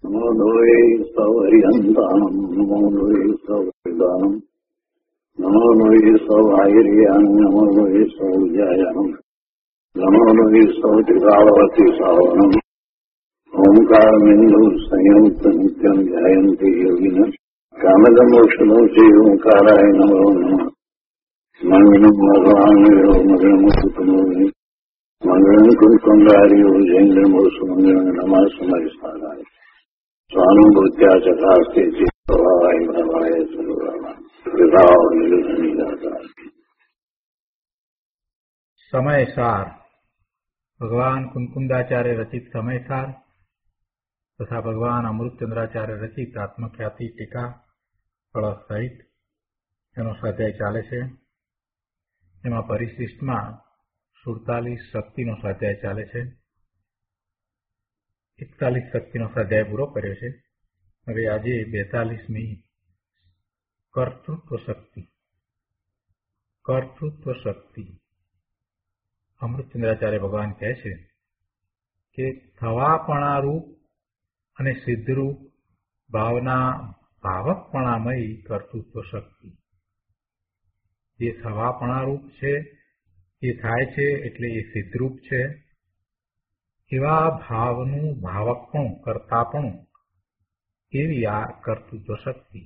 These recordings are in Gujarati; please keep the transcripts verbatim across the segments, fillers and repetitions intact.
નમો લોહે સૌર્યંતાનમ નમો લોહે સૌદાનમ નમો લોહે સૌઆયર્યાન નમો લોહે સૌજાયાનમ નમો લોહે સૌત્રિકાવતી સાવનમ ઓમકાર બિંદુ સંયુક્ત નિત્યમ ધ્યાયંતિ યોગિન કામદમોક્ષનો છે ઓંકારાય નમો નમઃ મંગલમ ભગવાન મંગલમ કુટુંબો મંગલમ કુંકુંડારીઓ જૈન્દ્રમો સુમંગલમ નમઃ સમયસ્થાનાય સ્વાનુભૂત્યા ચકાસ્તે ચિત્તવાય ભવાય સર્વરામ વિભાવ નિર્ગુણિદાતા. સમયસાર ભગવાન કુંકુંદાચાર્ય રચિત સમયસાર તથા ભગવાન અમૃતચંદ્રાચાર્ય રચિત આત્મખ્યાતિ ટીકા ફળ સહિત એનો સ્વાધ્યાય ચાલે છે. એમાં પરિશિષ્ટમાં સુડતાલીસ શક્તિનો સ્વાધ્યાય ચાલે છે. એકતાલીસ શક્તિનો સ્વાધ્યાય પૂરો કર્યો છે. હવે આજે બેતાલીસમી કર્તૃત્વ શક્તિ. કર્તૃત્વ શક્તિ અમૃતચંદ્રાચાર્ય ભગવાન કહે છે કે થવાપણા રૂપ અને સિદ્ધરૂપ ભાવના ભાવકપણામય કર્તૃત્વ શક્તિ. જે થવાપણા રૂપ છે એ થાય છે એટલે એ સિદ્ધરૂપ છે. એવા ભાવનું ભાવકપણું કરતાપણું એવી આ કર્તૃત્વ શક્તિ.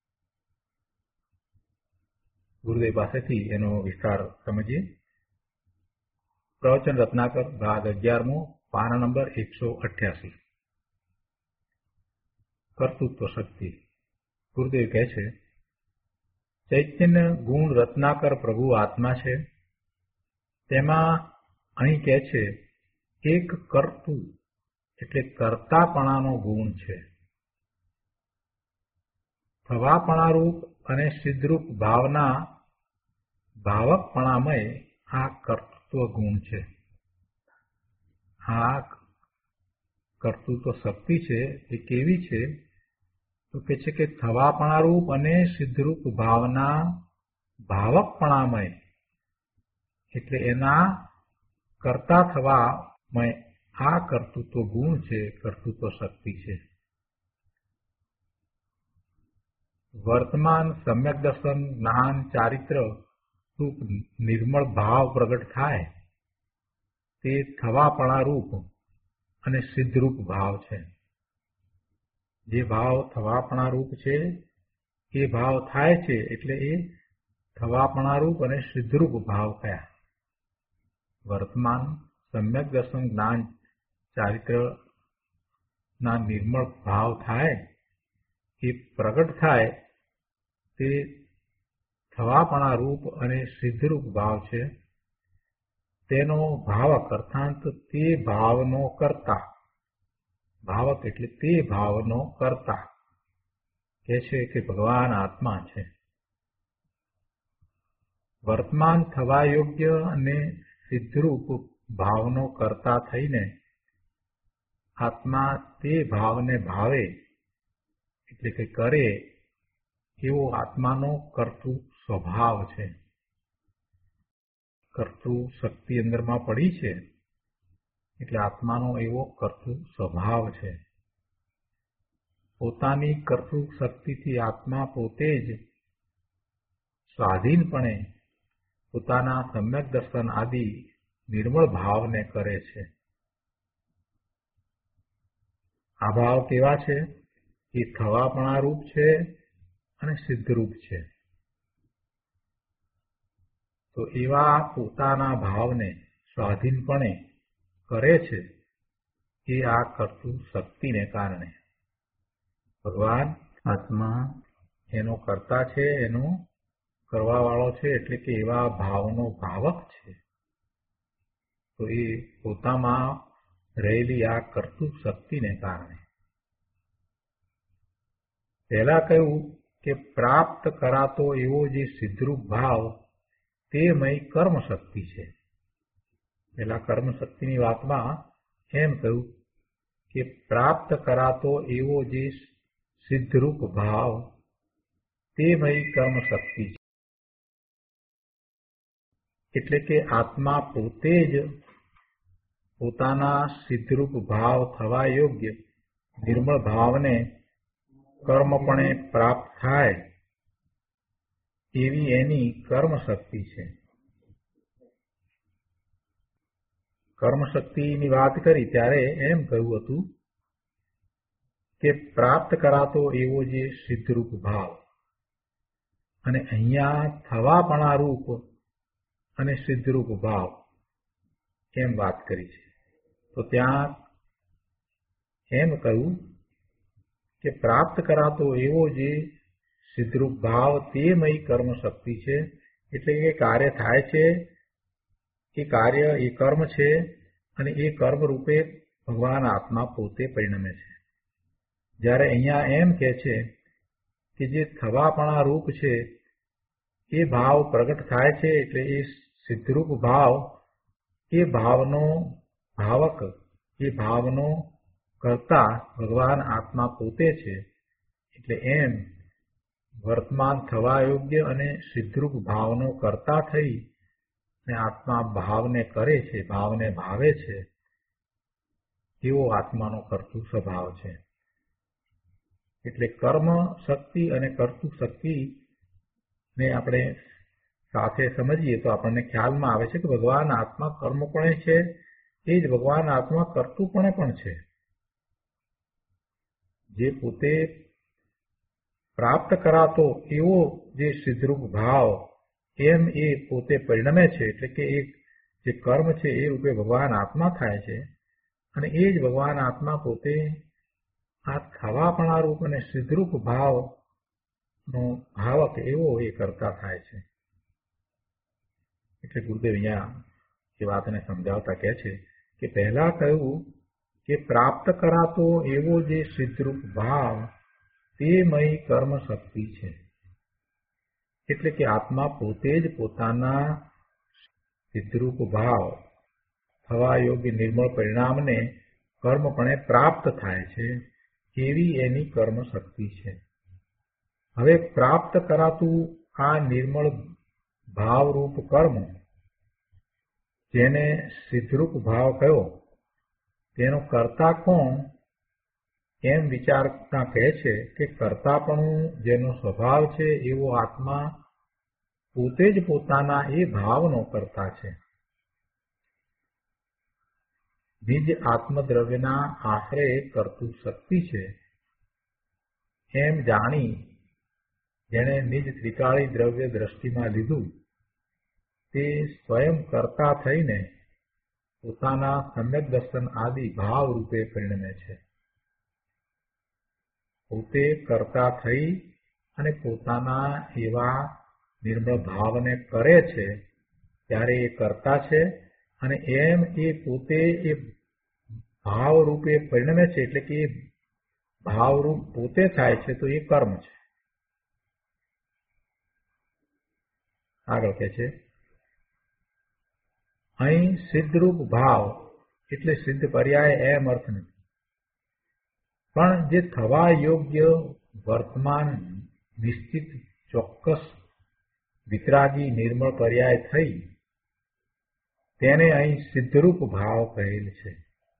ગુરુદેવ પાસેથી એનો વિસ્તાર સમજીએ. પ્રવચન રત્નાકર ભાગ અગિયારમો પાના નંબર એકસો અઠ્યાસી. કર્તૃત્વ શક્તિ. ગુરુદેવ કહે છે ચૈતન્ય ગુણ રત્નાકર પ્રભુ આત્મા છે. તેમાં અહીં કહે છે એક કર્તુ એટલે કર્તાપણાનો ગુણ છે. થવાપણારૂપ અને સિદ્ધરૂપ ભાવના ભાવકપણામય આ કર્તૃત્વ ગુણ છે. આ કર્તૃત્વ શક્તિ છે એ કેવી છે તો કે છે કે થવાપણારૂપ અને સિદ્ધરૂપ ભાવના ભાવકપણામય એટલે એના કરતા થવામય આ કર્તૃત્વ ગુણ છે, કર્તૃત્વ શક્તિ છે. વર્તમાન સમ્યક દર્શન જ્ઞાન ચારિત્ર રૂપ નિર્મળ ભાવ પ્રગટ થાય તે થવાપણા રૂપ અને સિદ્ધરૂપ ભાવ છે. જે ભાવ થવાપણા રૂપ છે એ ભાવ થાય છે એટલે એ થવાપણા રૂપ અને સિદ્ધરૂપ ભાવ કયા. વર્તમાન સમ્યક દર્શન જ્ઞાન ચારિત્ર ના નિર્મળ ભાવ થાય એ પ્રગટ થાય તે થવાપણા રૂપ અને સિદ્ધરૂપ ભાવ છે. તેનો ભાવક અર્થાંત તે ભાવનો કર્તા. ભાવક એટલે તે ભાવનો કર્તા કહે છે કે ભગવાન આત્મા છે. વર્તમાન થવા યોગ્ય અને સિદ્ધરૂપ ભાવનો કર્તા થઈને આત્મા તે ભાવને ભાવે એટલે કે કરે એવો આત્માનો કર્તૃ સ્વભાવ છે. કર્તૃ શક્તિ અંદરમાં પડી છે એટલે આત્માનો એવો કર્તૃ સ્વભાવ છે. પોતાની કર્તૃ શક્તિથી આત્મા પોતે જ સ્વાધીનપણે પોતાના સમ્યક દર્શન આદિ નિર્મળ ભાવને કરે છે. આ ભાવ કેવા છે? એ થવાપણા રૂપ છે અને સિદ્ધરૂપ છે. તો એવા પોતાના ભાવને સ્વાધીનપણે કરે છે એ આ કર્તૃ શક્તિને કારણે. ભગવાન આત્મા એનો કર્તા છે, એનો કરવા વાળો છે એટલે કે એવા ભાવનો ભાવક છે. તો એ પોતામાં રહેલી આ કર્તૃ શક્તિને કારણે. પહેલા કહ્યું કે પ્રાપ્ત કરાતો એવો જે સિદ્ધરૂપ ભાવ તે મય કર્મ શક્તિ છે. પહેલા કર્મ શક્તિની વાતમાં એમ કહ્યું કે પ્રાપ્ત કરાતો એવો જે સિદ્ધરૂપ ભાવ તે મય કર્મ શક્તિ છે. એટલે કે આત્મા પોતે જ પોતાના સિદ્ધરૂપ ભાવ થવા યોગ્ય નિર્મળ ભાવને કર્મપણે પ્રાપ્ત થાય એવી એની કર્મ શક્તિ છે. કર્મ શક્તિની વાત કરી ત્યારે એમ કહ્યું હતું કે પ્રાપ્ત કરાતો એવો જે સિદ્ધરૂપ ભાવ અને અહીંયા થવાપણા રૂપ અને સિદ્ધરૂપ ભાવ એમ વાત કરી છે. તો ત્યાં એમ કહ્યું કે પ્રાપ્ત કરાતો એવો જે સિદ્ધરૂપ ભાવ તેમય કર્મ શક્તિ છે. એટલે એ કાર્ય થાય છે, એ કાર્ય એ કર્મ છે અને એ કર્મ રૂપે ભગવાન આત્મા પોતે પરિણમે છે. જ્યારે અહીંયા એમ કહે છે કે જે થવાપણા રૂપ છે એ ભાવ પ્રગટ થાય છે, એટલે એ સિદ્ધરૂપ ભાવ એ ભાવનો ભાવક, એ ભાવનો કર્તા ભગવાન આત્મા પોતે છે. એટલે એમ વર્તમાન થવા યોગ્ય અને સિદ્ધરૂપ ભાવનો કર્તા થઈ ને આત્મા ભાવને કરે છે, ભાવને ભાવે છે, એવો આત્માનો કર્તૃ સ્વભાવ છે. એટલે કર્મ શક્તિ અને કર્તૃ શક્તિ ને આપણે સાથે સમજીએ તો આપણને ખ્યાલમાં આવે છે કે ભગવાન આત્મા કર્મપણે છે, એ જ ભગવાન આત્મા કર્તૃપણે પણ છે. જે પોતે પ્રાપ્ત કરાતો એવો જે સિદ્ધરૂપ ભાવ એમ એ પોતે પરિણમે છે. એટલે કે એ જે કર્મ છે એ રૂપે ભગવાન આત્મા થાય છે અને એ જ ભગવાન આત્મા પોતે આ થવાપણા રૂપ અને સિદ્ધરૂપ ભાવનો ભાવક એવો એ કરતા થાય છે. એટલે ગુરુદેવ અહીંયા એ વાતને સમજાવતા કહે છે કે પહેલા કહ્યું કે પ્રાપ્ત કરાતો એવો જે સિદ્ધરૂપ ભાવ તેમય કર્મ શક્તિ છે. એટલે કે આત્મા પોતે જ પોતાના સિદ્ધરૂપ ભાવ થવા યોગ્ય નિર્મળ પરિણામને કર્મપણે પ્રાપ્ત થાય છે, એવી એની કર્મ શક્તિ છે. હવે પ્રાપ્ત કરાતું આ નિર્મળ ભાવરૂપ કર્મ જેને સિદ્ધરૂપ ભાવ કયો, તેનો કર્તા કોણ એમ વિચારતા કહે છે કે કર્તાપણું જેનો સ્વભાવ છે એવો આત્મા પોતે જ પોતાના એ ભાવનો કર્તા છે. નિજ આત્મદ્રવ્યના આશ્રય કર્તૃ શક્તિ છે એમ જાણી જેણે નિજ ત્રિકાળી દ્રવ્ય દ્રષ્ટિમાં લીધું તે સ્વયં કર્તા થઈને પોતાના સમ્યક દર્શન આદિ ભાવ રૂપે પરિણમે છે. પોતે કર્તા થઈ અને પોતાના એવા નિર્મળ ભાવને કરે છે ત્યારે એ કર્તા છે અને એમ એ પોતે એ ભાવ રૂપે પરિણમે છે. એટલે કે એ ભાવરૂપ પોતે થાય છે તો એ કર્મ છે. આગળ કહે છે અહીં સિદ્ધરૂપ ભાવ એટલે સિદ્ધ પર્યાય એમ અર્થ નથી, પણ જે થવા યોગ્ય વર્તમાન નિશ્ચિત ચોક્કસ વિતરાગી નિર્મળ પર્યાય થઈ તેને અહીં સિદ્ધરૂપ ભાવ કહેલ છે.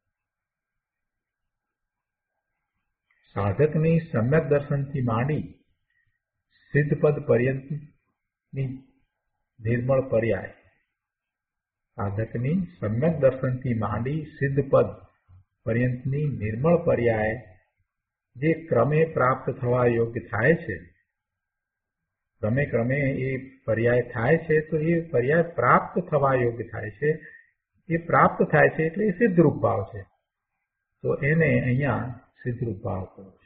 સાધકની સમ્યક દર્શનથી માંડી સિદ્ધપદ પર્યંતની નિર્મળ પર્યાય સાધકની સમ્યક દર્શનથી માંડી સિદ્ધપદ પર્યંતની નિર્મળ પર્યાય જે ક્રમે પ્રાપ્ત થવા યોગ્ય થાય છે, ક્રમે ક્રમે એ પર્યાય થાય છે તો એ પર્યાય પ્રાપ્ત થવા યોગ્ય થાય છે. એ પ્રાપ્ત થાય છે એટલે એ સિદ્ધરૂપ ભાવ છે. તો એને અહીંયા સિદ્ધરૂપ ભાવ કહ્યો છે.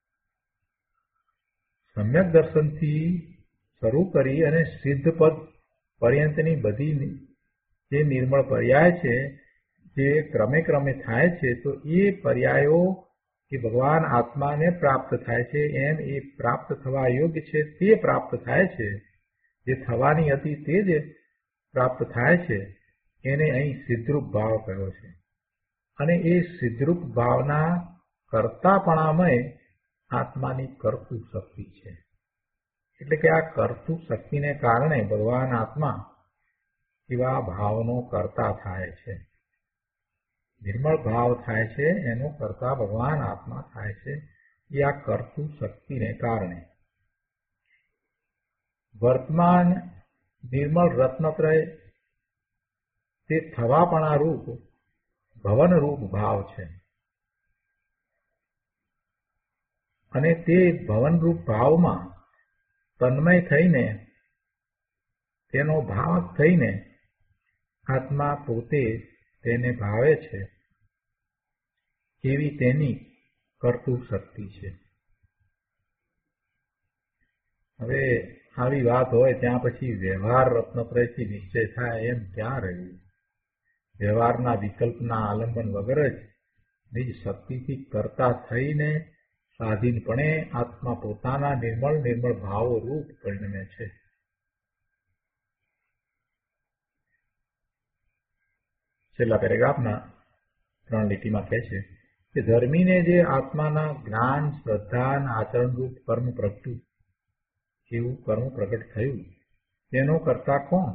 સમ્યક દર્શનથી શરૂ કરી અને સિદ્ધપદ પર્યંતની બધી જે નિર્મળ પર્યાય છે જે ક્રમે ક્રમે થાય છે તો એ પર્યાયો એ ભગવાન આત્માને પ્રાપ્ત થાય છે. એમ એ પ્રાપ્ત થવા યોગ્ય છે તે પ્રાપ્ત થાય છે. જે થવાની હતી તે જ પ્રાપ્ત થાય છે એને અહીં સિદ્ધરૂપ ભાવ કહ્યો છે. અને એ સિદ્ધરૂપ ભાવના કર્તાપણામય આત્માની કર્તૃ શક્તિ છે. એટલે કે આ કર્તૃ શક્તિને કારણે ભગવાન આત્મા એવા ભાવનો કર્તા થાય છે. નિર્મળ ભાવ થાય છે એનો કરતા ભગવાન આત્મા થાય છે એ આ કરતું શક્તિને કારણે. વર્તમાન નિર્મળ રત્નત્રય તે થવાપણા રૂપ ભવન રૂપ ભાવ છે અને તે ભવન રૂપ ભાવમાં તન્મય થઈને તેનો ભાવ થઈને આત્મા પોતે તેને ભાવે છે એવી તેની કરતું શક્તિ છે. હવે આવી વાત હોય ત્યાં પછી વ્યવહાર રત્નત્રયથી નિશ્ચય થાય એમ ક્યાં રહ્યું? વ્યવહારના વિકલ્પના આલંબન વગર જ નિજ શક્તિથી કરતા થઈને સ્વાધીનપણે આત્મા પોતાના નિર્મળ નિર્મળ ભાવો રૂપ પરિણમે છે. છેલ્લા પેરેગ્રાફના ત્રણ લીટીમાં કહે છે કે ધર્મીને જે આત્માના જ્ઞાન શ્રદ્ધા આચરણરૂપ કર્મ પ્રગટ્યું એવું કર્મ પ્રગટ થયું તેનો કરતા કોણ?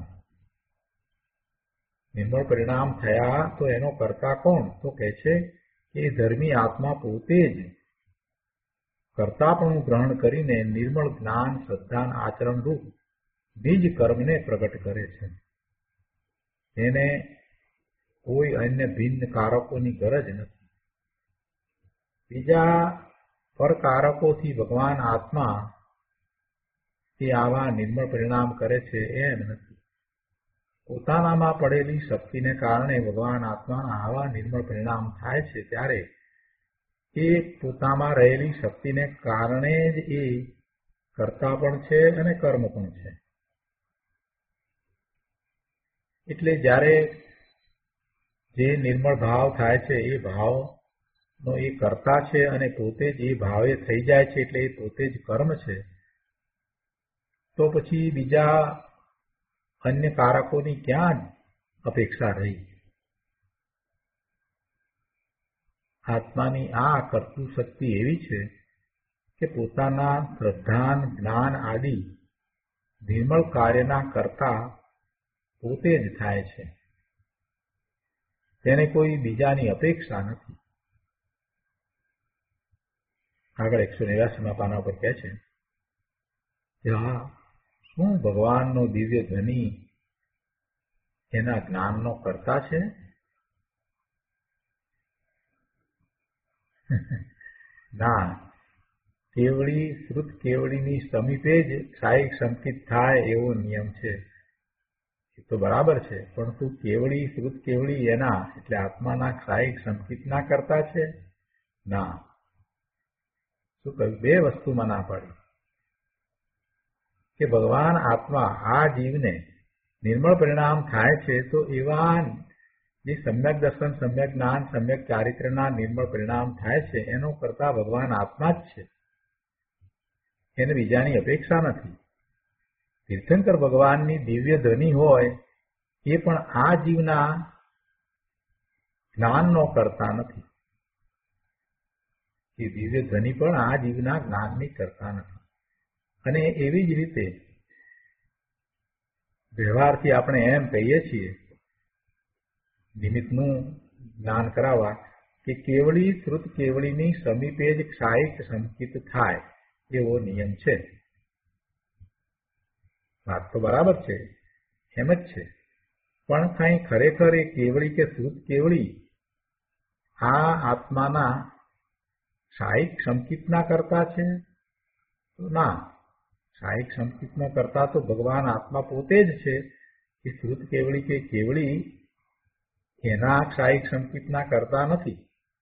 નિર્મળ પરિણામ થયા તો એનો કરતા કોણ? તો કહે છે કે ધર્મી આત્મા પોતે જ કર્તાપણું ગ્રહણ કરીને નિર્મળ જ્ઞાન શ્રદ્ધા આચરણ રૂપ નિજ કર્મને પ્રગટ કરે છે. એને કોઈ અન્ય ભિન્ન કારકોની ગરજ નથી. બીજા પરકારકોથી ભગવાન આત્મા એ આવા નિર્મળ પરિણામ કરે છે એમ નથી. પોતાનામાં પડેલી શક્તિને કારણે ભગવાન આત્માના આવા નિર્મળ પરિણામ થાય છે ત્યારે એ પોતામાં રહેલી શક્તિને કારણે જ એ કર્તા પણ છે અને કર્મ પણ છે. એટલે જ્યારે જે નિર્મળ ભાવ થાય છે એ ભાવનો એ કર્તા છે અને પોતે જ એ ભાવે થઈ જાય છે એટલે એ પોતે જ કર્મ છે. તો પછી બીજા અન્ય કારકોની ક્યાં અપેક્ષા રહી? આત્માની આ કરતું શક્તિ એવી છે કે પોતાના શ્રદ્ધાન જ્ઞાન આદિ નિર્મળ કાર્યના કરતા પોતે જ થાય છે. તેને કોઈ બીજાની અપેક્ષા નથી. આગળ એકસો નેવ્યાસીમાં પાના ઉપર કહે છે કે હા, શું ભગવાનનો દિવ્ય ધ્વનિ એના જ્ઞાનનો કરતા છે? ના, કેવળી શ્રુત કેવળીની સમીપે જ ક્ષાયિક સંકિત થાય એવો નિયમ છે. એ તો બરાબર છે, પરંતુ કેવળી શ્રુત કેવળી એના એટલે આત્માના ક્ષાયિક સંકિતના કરતા છે? ના. શું કહ્યું? બે વસ્તુમાં ના પાડી કે ભગવાન આત્મા આ જીવને નિર્મળ પરિણામ થાય છે તો એવા જે સમ્યક દર્શન સમ્યક જ્ઞાન સમ્યક ચારિત્રના નિર્મળ પરિણામ થાય છે એનો કરતા ભગવાન આત્મા જ છે. એને બીજાની અપેક્ષા નથી. તીર્થંકર ભગવાનની દિવ્ય ધ્વનિ હોય એ પણ આ જીવના જ્ઞાનનો કરતા નથી. એ દિવ્ય ધ્વનિ પણ આ જીવના જ્ઞાનની કરતા નથી. અને એવી જ રીતે વ્યવહારથી આપણે એમ કહીએ છીએ નિમિત્તનું જ્ઞાન કરાવવા કે કેવળી શ્રુત કેવળીની સમીપે જ ક્ષાયિક સંકિત થાય એવો નિયમ છે. વાત તો બરાબર છે, એમ જ છે. પણ કઈ ખરેખર એ કેવળી કે શ્રુત કેવળી આ આત્માના ક્ષાયિક સંકિતના કરતા છે? તો ના. ક્ષાયિક સંકિતનો કરતા તો ભગવાન આત્મા પોતે જ છે. એ શ્રુત કેવળી કે કેવળી એના ક્ષાયિક સંકિતના કરતા નથી.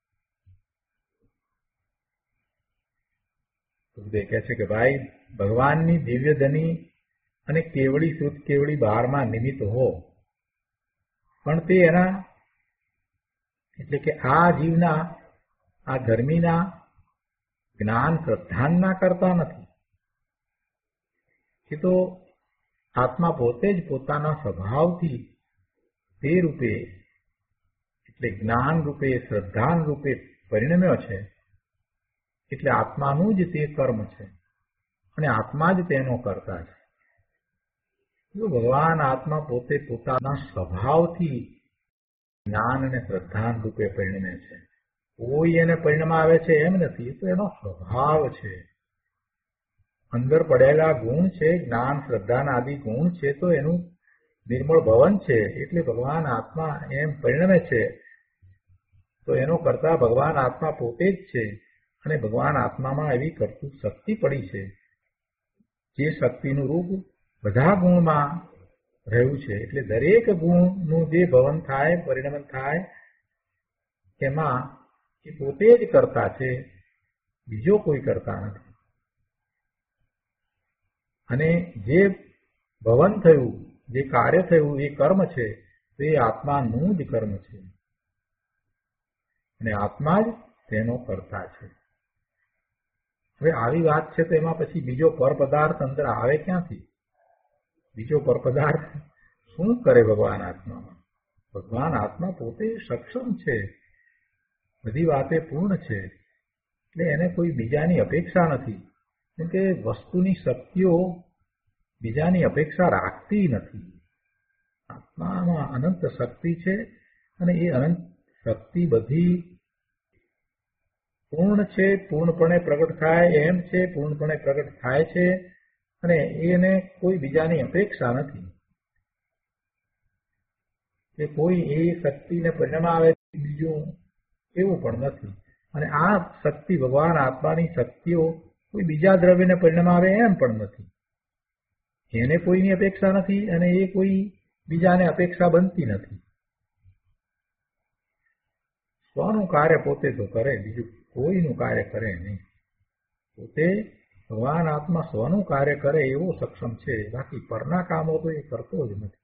કહે છે કે ભાઈ, ભગવાનની દિવ્ય ધ્વનિ અને કેવળી શ્રુત કેવળી બહારમાં નિમિત્ત હો, પણ તે એના એટલે કે આ જીવના આ ધર્મીના જ્ઞાન શ્રદ્ધાનના કરતા નથી. એ તો આત્મા પોતે જ પોતાના સ્વભાવથી તે રૂપે એટલે જ્ઞાન રૂપે શ્રદ્ધાન રૂપે પરિણમ્યો છે. એટલે આત્માનું જ તે કર્મ છે અને આત્મા જ તેનો કરતા છે. ભગવાન આત્મા પોતે પોતાના સ્વભાવથી જ્ઞાન અને શ્રદ્ધા રૂપે પરિણમે છે. કોઈ એને પરિણમાવે છે એમ નથી, એ તો એનો સ્વભાવ છે. અંદર પડેલા ગુણ છે, જ્ઞાન શ્રદ્ધા આદિ ગુણ છે, તો એનું નિર્મળ ભવન છે. એટલે ભગવાન આત્મા એમ પરિણમે છે. તો એનો કરતા ભગવાન આત્મા પોતે જ છે. અને ભગવાન આત્મામાં એવી કરતું શક્તિ પડી છે, જે શક્તિનું રૂપ બધા ગુણમાં રહ્યું છે. એટલે દરેક ગુણનું જે ભવન થાય, પરિણમન થાય, એમાં એ પોતે જ કરતા છે, બીજો કોઈ કરતા નથી. અને જે ભવન થયું, જે કાર્ય થયું, એ કર્મ છે, તો એ આત્માનું જ કર્મ છે. અને આત્મા જ તેનો કરતા છે. હવે આવી વાત છે તો એમાં પછી બીજો પરપદાર્થ અંદર આવે ક્યાંથી? બીજો પરપદાર્થ શું કરે ભગવાન આત્મામાં? ભગવાન આત્મા પોતે સક્ષમ છે, બધી વાતે પૂર્ણ છે. એટલે એને કોઈ બીજાની અપેક્ષા નથી. કેમ કે વસ્તુની શક્તિઓ બીજાની અપેક્ષા રાખતી નથી. આત્મામાં અનંત શક્તિ છે અને એ અનંત શક્તિ બધી પૂર્ણ છે, પૂર્ણપણે પ્રગટ થાય એમ છે, પૂર્ણપણે પ્રગટ થાય છે. અને એને કોઈ બીજાની અપેક્ષા નથી કે કોઈ એ શક્તિને પરિણમાવે બીજું, એવું પણ નથી. અને આ શક્તિ ભગવાન આત્માની શક્તિઓ કોઈ બીજા દ્રવ્યને પરિણમાવે એમ પણ નથી. એને કોઈની અપેક્ષા નથી અને એ કોઈ બીજાને અપેક્ષા બનતી નથી. સ્વનું કાર્ય પોતે તો કરે, બીજું કોઈનું કાર્ય કરે નહીં. પોતે ભગવાન આત્મા સ્વનું કાર્ય કરે એવો સક્ષમ છે. બાકી પરના કામો તો એ કરતો જ નથી.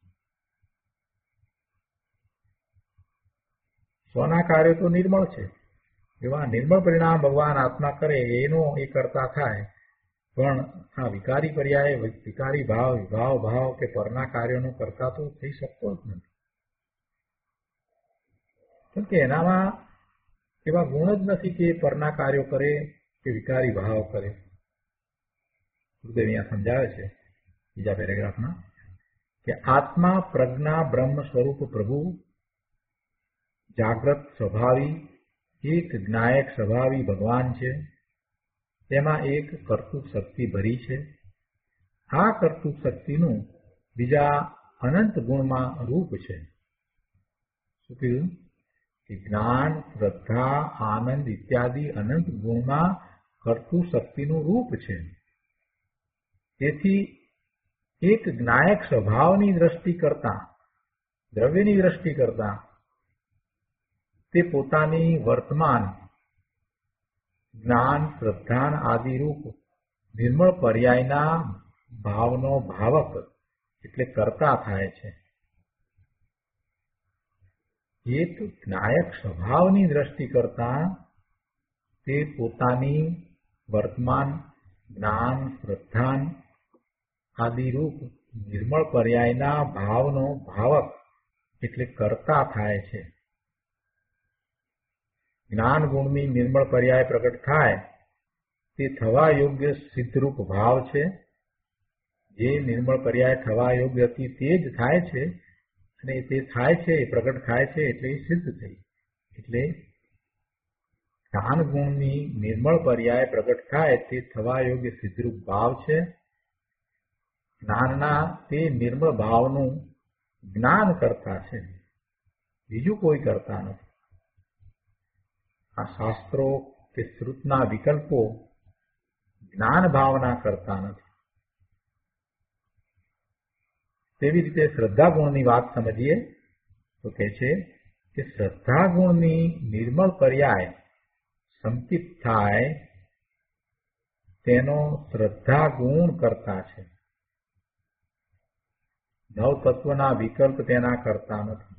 સ્વના કાર્ય તો નિર્મળ છે. એવા નિર્મળ પરિણામ ભગવાન આત્મા કરે એનો એ કરતા થાય. પણ આ વિકારી પર્યાય, વિકારી ભાવ, વિભાવ ભાવ કે પરના કાર્યોનો કરતા તો થઈ શકતો જ નથી. કેમ કે એનામાં એવા ગુણ જ નથી કે પરના કાર્યો કરે કે વિકારી ભાવ કરે. ગુરુદેવ અહીંયા સમજાવે છે બીજા પેરેગ્રાફમાં કે આત્મા પ્રજ્ઞા બ્રહ્મ સ્વરૂપ પ્રભુ જાગ્રત સ્વભાવી એક જ્ઞાયક સ્વભાવી ભગવાન છે. તેમાં એક કર્તૃક શક્તિ ભરી છે. આ કર્તૃક શક્તિનું બીજા અનંત ગુણમાં રૂપ છે. શું કીધું? કે જ્ઞાન, શ્રદ્ધા, આનંદ ઇત્યાદિ અનંત ગુણમાં કર્તૃક શક્તિનું રૂપ છે. તેથી એક જ્ઞાયક સ્વભાવની દ્રષ્ટિ કરતા, દ્રવ્યની દ્રષ્ટિ કરતા તે પોતાની વર્તમાન જ્ઞાન, શ્રદ્ધા આદિ રૂપ નિર્મળ પર્યાયના ભાવનો ભાવક એટલે કરતા થાય છે. એક જ્ઞાયક સ્વભાવની દ્રષ્ટિ કરતા તે પોતાની વર્તમાન જ્ઞાન, શ્રદ્ધા આદિ રૂપ નિર્મળ પર્યાયના ભાવનો ભાવક એટલે કરતા થાય છે. જ્ઞાન ગુણની નિર્મળ પર્યાય પ્રગટ થાય તે થવા યોગ્ય સિદ્ધરૂપ ભાવ છે. જે નિર્મળ પર્યાય થવા યોગ્ય હતી તે જ થાય છે. અને તે થાય છે, એ પ્રગટ થાય છે એટલે એ સિદ્ધ થઈ. એટલે જ્ઞાન ગુણની નિર્મળ પર્યાય પ્રગટ થાય તે થવા યોગ્ય સિદ્ધરૂપ ભાવ છે. જ્ઞાનના તે નિર્મળ ભાવનું જ્ઞાન કરતા છે, બીજું કોઈ કરતા નથી. આ શાસ્ત્રો કે શ્રુતના વિકલ્પો જ્ઞાન ભાવના કરતા નથી. તેવી રીતે શ્રદ્ધા ગુણની વાત સમજીએ તો કહે છે કે શ્રદ્ધા ગુણની નિર્મળ પર્યાય સંકિત થાય તેનો શ્રદ્ધા ગુણ કરતા છે. નવ તત્વના વિકલ્પ તેના કરતા નથી.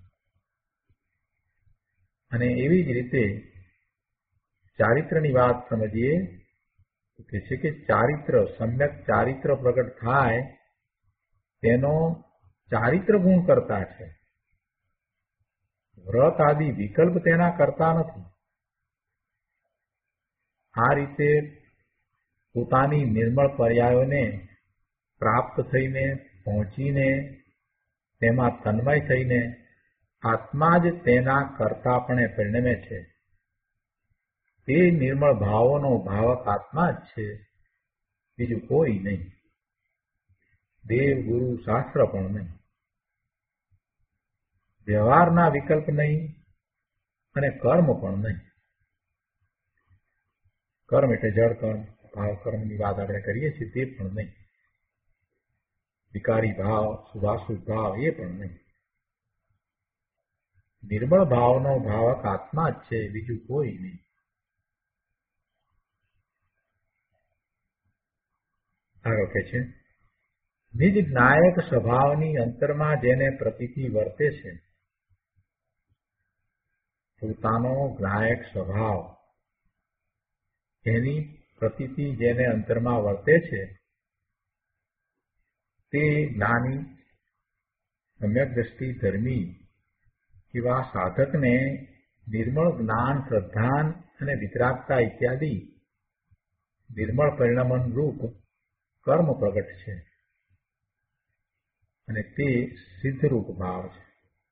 અને એવી જ રીતે ચારિત્રની વાત સમજીએ તો કહે છે કે ચારિત્ર, સમ્યક ચારિત્ર પ્રગટ થાય તેનો ચારિત્ર ગુણ કરતા છે. વ્રત આદિ વિકલ્પ તેના કરતા નથી. આ રીતે પોતાની નિર્મળ પર્યાયોને પ્રાપ્ત થઈને, પહોંચીને, તેમાં તન્મય થઈને આત્મા જ તેના કર્તાપણે પરિણમે છે. તે નિર્મળ ભાવોનો ભાવક આત્મા જ છે, બીજું કોઈ નહીં. દેવ, ગુરુ, શાસ્ત્ર પણ નહીં. વ્યવહારના વિકલ્પ નહીં અને કર્મ પણ નહીં. કર્મ એટલે જળ કર્મ, ભાવ કર્મની વાત આપણે કરીએ છીએ તે પણ નહીં. વિકારી ભાવ, શુભાશુભ ભાવ એ પણ નહીં. નિર્મળ ભાવનો ભાવક આત્મા જ છે, બીજું કોઈ નહીં. આગળ કહે છે, નિજ જ્ઞાયક સ્વભાવની અંતરમાં જેને પ્રતીતિ વર્તે છે, પોતાનો જ્ઞાયક સ્વભાવ એની પ્રતીતિ જેને અંતરમાં વર્તે છે, તે જ્ઞાની, સમ્યક દ્રષ્ટિ, ધર્મી એવા સાધકને નિર્મળ જ્ઞાન, શ્રદ્ધાન અને વિતરાગતા ઇત્યાદિ નિર્મળ પરિણમન રૂપ કર્મ પ્રગટ છે અને તે સિદ્ધરૂપ ભાવ છે.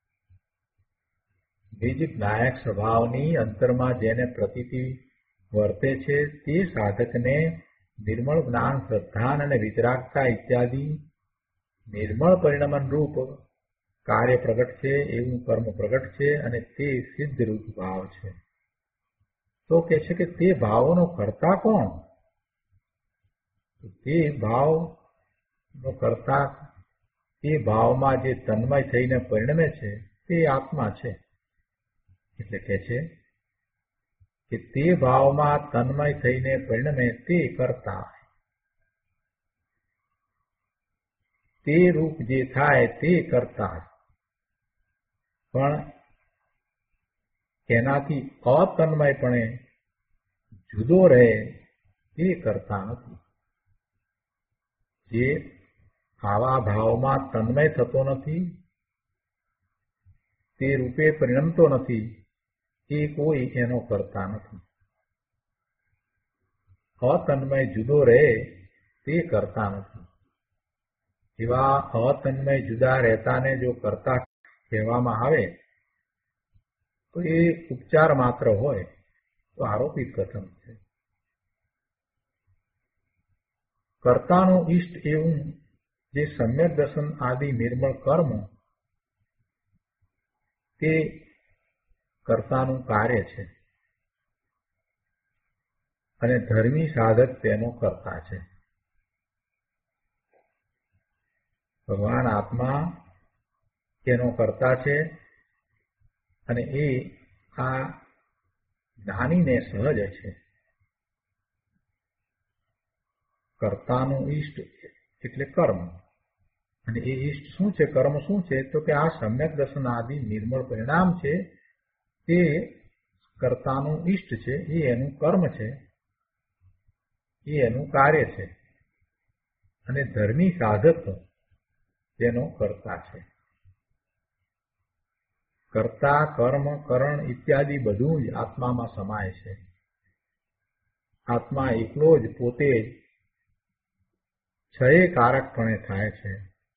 નિજ જ્ઞાયક સ્વભાવની અંતરમાં જેને પ્રતીતિ વર્તે છે, તે સાધકને નિર્મળ જ્ઞાન, શ્રદ્ધાન અને વિતરાગતા ઇત્યાદિ નિર્મળ પરિણમન રૂપ કાર્ય પ્રગટ છે, એવું કર્મ પ્રગટ છે અને તે સિદ્ધ રૂપ ભાવ છે. તો કહે છે કે તે ભાવોનો કર્તા કોણ? તે ભાવનો કર્તા, તે ભાવમાં જે તન્મય થઈને પરિણમે છે તે આત્મા છે. એટલે કહે છે કે તે ભાવમાં તન્મય થઈને પરિણમે તે કર્તા, તે રૂપ જે થાય તે કર્તા, પણ એનાથી અતન્મયપણે જુદો રહે તે કરતા નથી. જે આવા ભાવમાં તન્મય થતો નથી, તે રૂપે પરિણમતો નથી, એ કોઈ એનો કરતા નથી. અતન્મય જુદો રહે તે કરતા નથી. એવા અતન્મય જુદા રહેતાને જો કરતા કહેવામાં આવે તો એ ઉપચાર માત્ર હોય તો આરોપિત કથન છે. કર્તાનું ઈષ્ટ એવું જે સમ્યક દર્શન આદિ નિર્મળ કર્મ, તે કર્તાનું કાર્ય છે અને ધર્મી સાધક તેનો કર્તા છે. ભગવાન આત્મા તેનો કર્તા છે અને એ આ જ્ઞાનીને સહજ છે. કર્તાનું ઈષ્ટ એટલે કર્મ, અને એ ઈષ્ટ શું છે, કર્મ શું છે, તો કે આ સમ્યક દર્શન આદિ નિર્મળ પરિણામ છે તે કર્તાનું ઈષ્ટ છે, એ એનું કર્મ છે, એ એનું કાર્ય છે અને ધર્મી સાધક તેનો કર્તા છે. કર્તા, કર્મ, કરણ ઇત્યાદિ બધું જ આત્મામાં સમાય છે. આત્મા એકલો જ પોતે જ છયે કારકપણે થાય છે.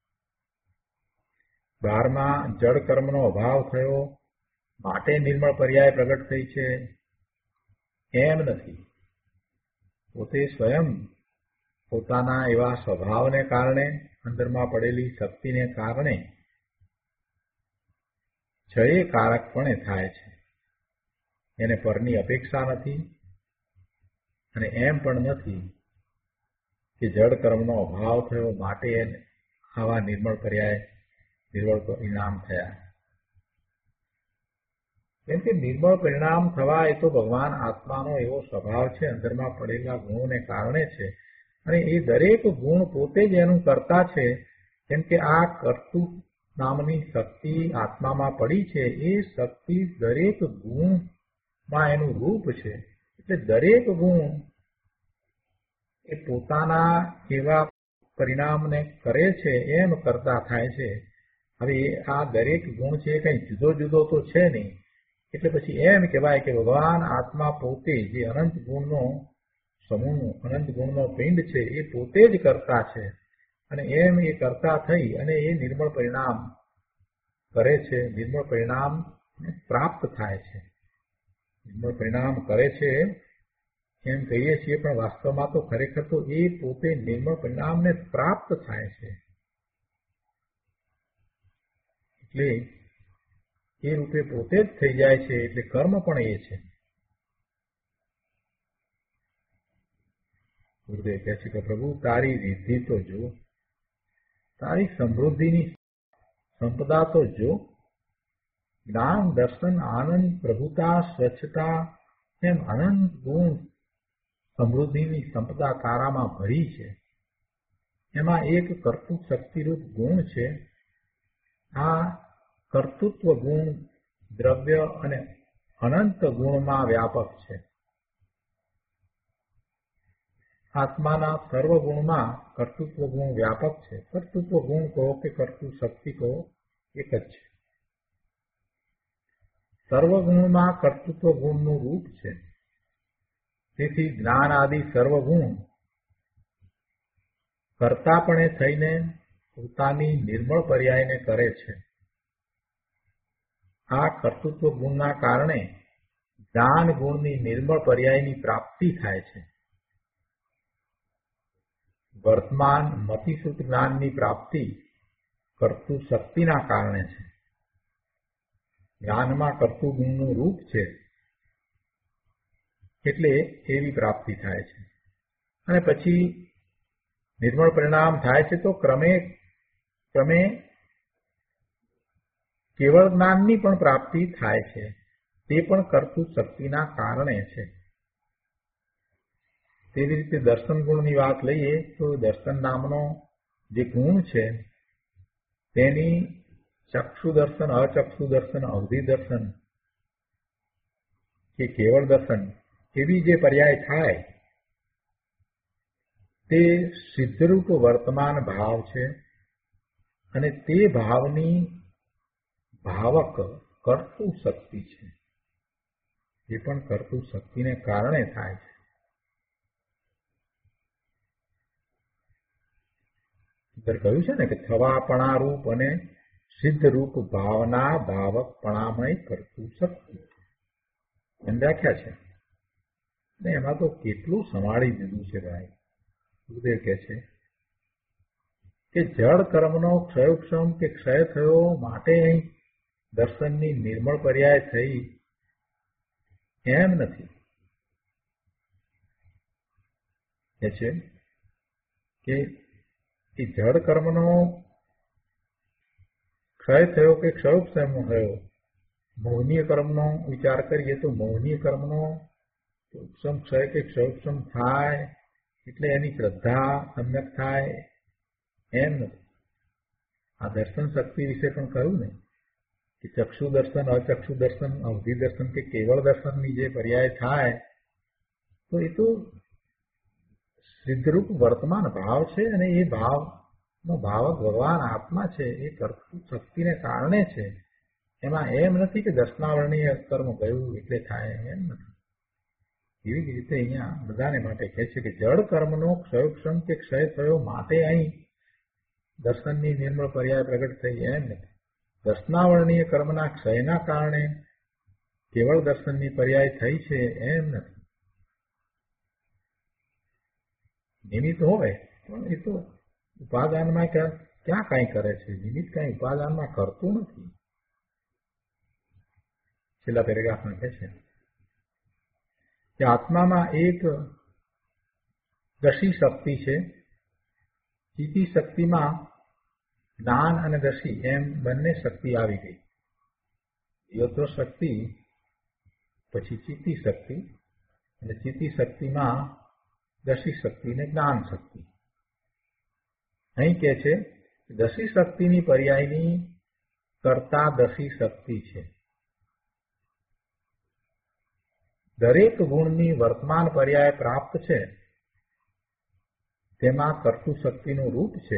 બારમાં જળ કર્મનો અભાવ થયો માટે નિર્મળ પર્યાય પ્રગટ થઈ છે એમ નથી. પોતે સ્વયં પોતાના એવા સ્વભાવને કારણે, અંદરમાં પડેલી શક્તિને કારણે છયે કારકપણે થાય છે. એને પરની અપેક્ષા નથી અને એમ પણ નથી કે જળ કર્મનો અભાવ થયો માટે આવા નિર્મળ પર્યાય, નિર્મળ પરિણામ થયા. કેમ કે નિર્મળ પરિણામ થવા એ તો ભગવાન આત્માનો એવો સ્વભાવ છે, અંદરમાં પડેલા ગુણોને કારણે છે અને એ દરેક ગુણ પોતે જ એનું કરતા છે. કેમ કે આ કર્તૃ નામની શક્તિ આત્મામાં પડી છે, એ શક્તિ દરેક ગુણમાં એનું રૂપ છે. એટલે દરેક ગુણ એ પોતાના એવા પરિણામને કરે છે એમ કરતા થાય છે. હવે આ દરેક ગુણ છે કઈ જુદો જુદો તો છે નહીં, એટલે પછી એમ કહેવાય કે ભગવાન આત્મા પોતે જે અનંત ગુણનો સમૂહ, અનંત ગુણનો પિંડ છે, એ પોતે જ કરતા છે અને એમ એ કરતા થઈ અને એ નિર્મળ પરિણામ કરે છે, નિર્મળ પરિણામ પ્રાપ્ત થાય છે. નિર્મળ પરિણામ કરે છે એમ કહીએ છીએ, પણ વાસ્તવમાં તો ખરેખર તો એ પોતે નિર્મળ પરિણામને પ્રાપ્ત થાય છે. એટલે એ રૂપે પોતે જ થઈ જાય છે. એટલે કર્મ પણ એ છે. ગુરુદેવ કહે છે કે પ્રભુ તારી રિદ્ધિ તો જો, તારી સમૃદ્ધિની સંપદા તો જો, જ્ઞાન, દર્શન, આનંદ, પ્રભુતા, સ્વચ્છતા એમ અનંત ગુણ સમૃદ્ધિની સંપદા તારામાં ભરી છે. એમાં એક કર્તૃ શક્તિરૂપ ગુણ છે. આ કર્તૃત્વ ગુણ દ્રવ્ય અને અનંત ગુણમાં વ્યાપક છે. આત્માના સર્વ ગુણમાં કર્તૃત્વ ગુણ વ્યાપક છે. કર્તૃત્વ ગુણ કહો કે કર્તૃ શક્તિ કહો એક જ છે. સર્વ ગુણમાં કર્તૃત્વ ગુણનું રૂપ છે. તેથી જ્ઞાન આદિ સર્વ ગુણ કર્તાપણે થઈને પોતાની નિર્મળ પર્યાયને કરે છે. આ કર્તૃત્વ ગુણના કારણે જ્ઞાન ગુણની નિર્મળ પર્યાયની પ્રાપ્તિ થાય છે. વર્તમાન મતિસૂત જ્ઞાનની પ્રાપ્તિ કર્તૃ શક્તિના કારણે છે. જ્ઞાનમાં કર્તૃ ગુણનું રૂપ છે એટલે એવી પ્રાપ્તિ થાય છે. અને પછી નિર્મળ પરિણામ થાય છે તો ક્રમે ક્રમે કેવળ જ્ઞાનની પણ પ્રાપ્તિ થાય છે. તે પણ કર્તૃ શક્તિના કારણે છે. તેવી રીતે દર્શન ગુણની વાત લઈએ તો દર્શન નામનો જે ગુણ છે તેની ચક્ષુ દર્શન, અચક્ષુ દર્શન, અવધિ દર્શન કે કેવળ દર્શન એવી જે પર્યાય થાય તે સિદ્ધરૂપ વર્તમાન ભાવ છે. અને તે ભાવની ભાવક કર્તૃ શક્તિ છે. એ પણ કર્તૃ શક્તિને કારણે થાય છે. અંદર કહ્યું છે ને કે થવાપણા રૂપ અને સિદ્ધ રૂપ ભાવના ભાવકપણામય કર્તૃ શક્તિ એમ વ્યાખ્યા છે. ને એમાં તો કેટલું સંભાળી દીધું છે ભાઈ. ગુરુદેવ કહે છે કે જળ કર્મનો ક્ષયોક્ષમ કે ક્ષય થયો માટે અહીં દર્શનની નિર્મળ પર્યાય થઈ એમ નથી. કહે છે કે એ જળ કર્મનો ક્ષય થયો કે ક્ષયોક્ષમ થયો, મોહનીય કર્મનો વિચાર કરીએ તો મોહનીય કર્મનો ઉપશમ ક્ષય કે ક્ષયોક્ષમ થાય એટલે એની શ્રદ્ધા સમ્યક થાય એમ નથી. આ દર્શન શક્તિ વિશે પણ કહ્યું ને કે ચક્ષુ દર્શન, અચક્ષુ દર્શન, અવધિ દર્શન કે કેવળ દર્શનની જે પર્યાય થાય તો એ તો સિદ્ધરૂપ વર્તમાન ભાવ છે. અને એ ભાવનો ભાવક ભગવાન આત્મા છે. એ કર્તૃ શક્તિને કારણે છે. એમાં એમ નથી કે દર્શનાવરણીય કર્મ ગયું એટલે થાય એમ નથી. એવી જ રીતે અહીંયા બધાને માટે કહે છે કે જળ કર્મનો ક્ષયોક્ષમ કે ક્ષય થયો માટે અહીં દર્શનની નિર્મળ પર્યાય પ્રગટ થઈ એમ નથી. દર્શનાવરણીય કર્મના ક્ષયના કારણે કેવળ દર્શનની પર્યાય થઈ છે એમ નથી. નિમિત્ત હોય પણ એ તો ઉપાદાનમાં ક્યાં ક્યાં કાંઈ કરે છે. નિમિત્ત કાંઈ ઉપાદાનમાં કરતું નથી. છેલ્લા પેરેગ્રાફમાં કહે છે કે આત્મામાં એક દશી શક્તિ છે. ચિત્તી શક્તિમાં જ્ઞાન અને દશી એમ બંને શક્તિ આવી ગઈ. યોદ્ધ શક્તિ પછી ચિત્તી શક્તિ અને ચિત્તી શક્તિમાં દશી શક્તિ ને જ્ઞાન શક્તિ. અહીં કે છે દશી શક્તિની પર્યાયની કરતા દશી શક્તિ છે. દરેક ગુણની વર્તમાન પર્યાય પ્રાપ્ત છે તેમાં કર્તૃ શક્તિનું રૂપ છે.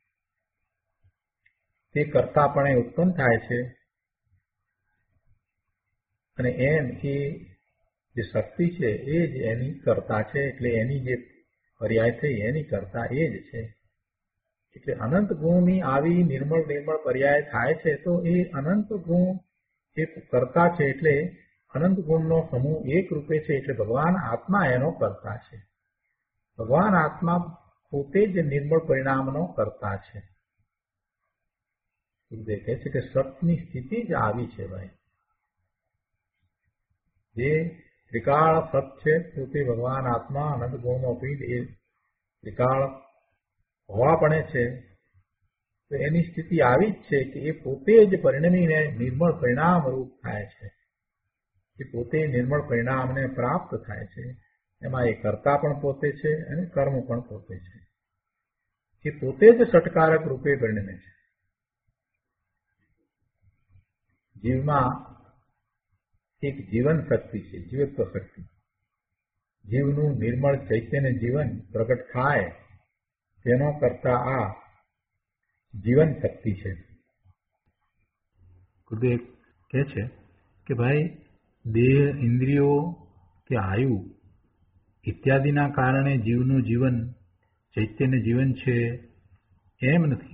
તે કર્તાપણે ઉત્પન્ન થાય છે અને એમ એ જે શક્તિ છે એ જ એની કર્તા છે. એટલે એની જે પર્યાય થઈ એની કર્તા એ જ છે. એટલે અનંત ગુણની આવી નિર્મળ નિર્મળ પર્યાય થાય છે તો એ અનંત ગુણ એ કરતા છે, એટલે અનંત ગુણનો સમૂહ એક રૂપે છે, એટલે ભગવાન આત્મા એનો કરતા છે. ભગવાન આત્મા પોતે જ નિર્મળ પરિણામનો કરતા છે. ગુરુદેવ કહે છે કે સતની સ્થિતિ જ આવી છે ભાઈ. જે ત્રિકાળ સત છે પોતે ભગવાન આત્મા અનંત ગુણનો પીઠ એ ત્રિકાળ હોવાપણે છે, તો એની સ્થિતિ આવી જ છે કે એ પોતે જ પરિણમીને નિર્મળ પરિણામ રૂપ થાય છે. એ પોતે નિર્મળ પરિણામને પ્રાપ્ત થાય છે. એમાં એ કર્તા પણ પોતે છે અને કર્મ પણ પોતે છે. એ પોતે જ સટકારક રૂપે પરિણમે છે. જીવમાં એક જીવન શક્તિ છે, જીવત્વ શક્તિ. જીવનું નિર્મળ ચૈતન્ય જીવન પ્રગટ થાય તેનો કરતા આ જીવન શક્તિ છે. ગુરુદેવ કહે છે કે ભાઈ દેહ, ઇન્દ્રિયો કે આયુ ઇત્યાદિના કારણે જીવનું જીવન ચૈતન્ય જીવન છે એમ નથી.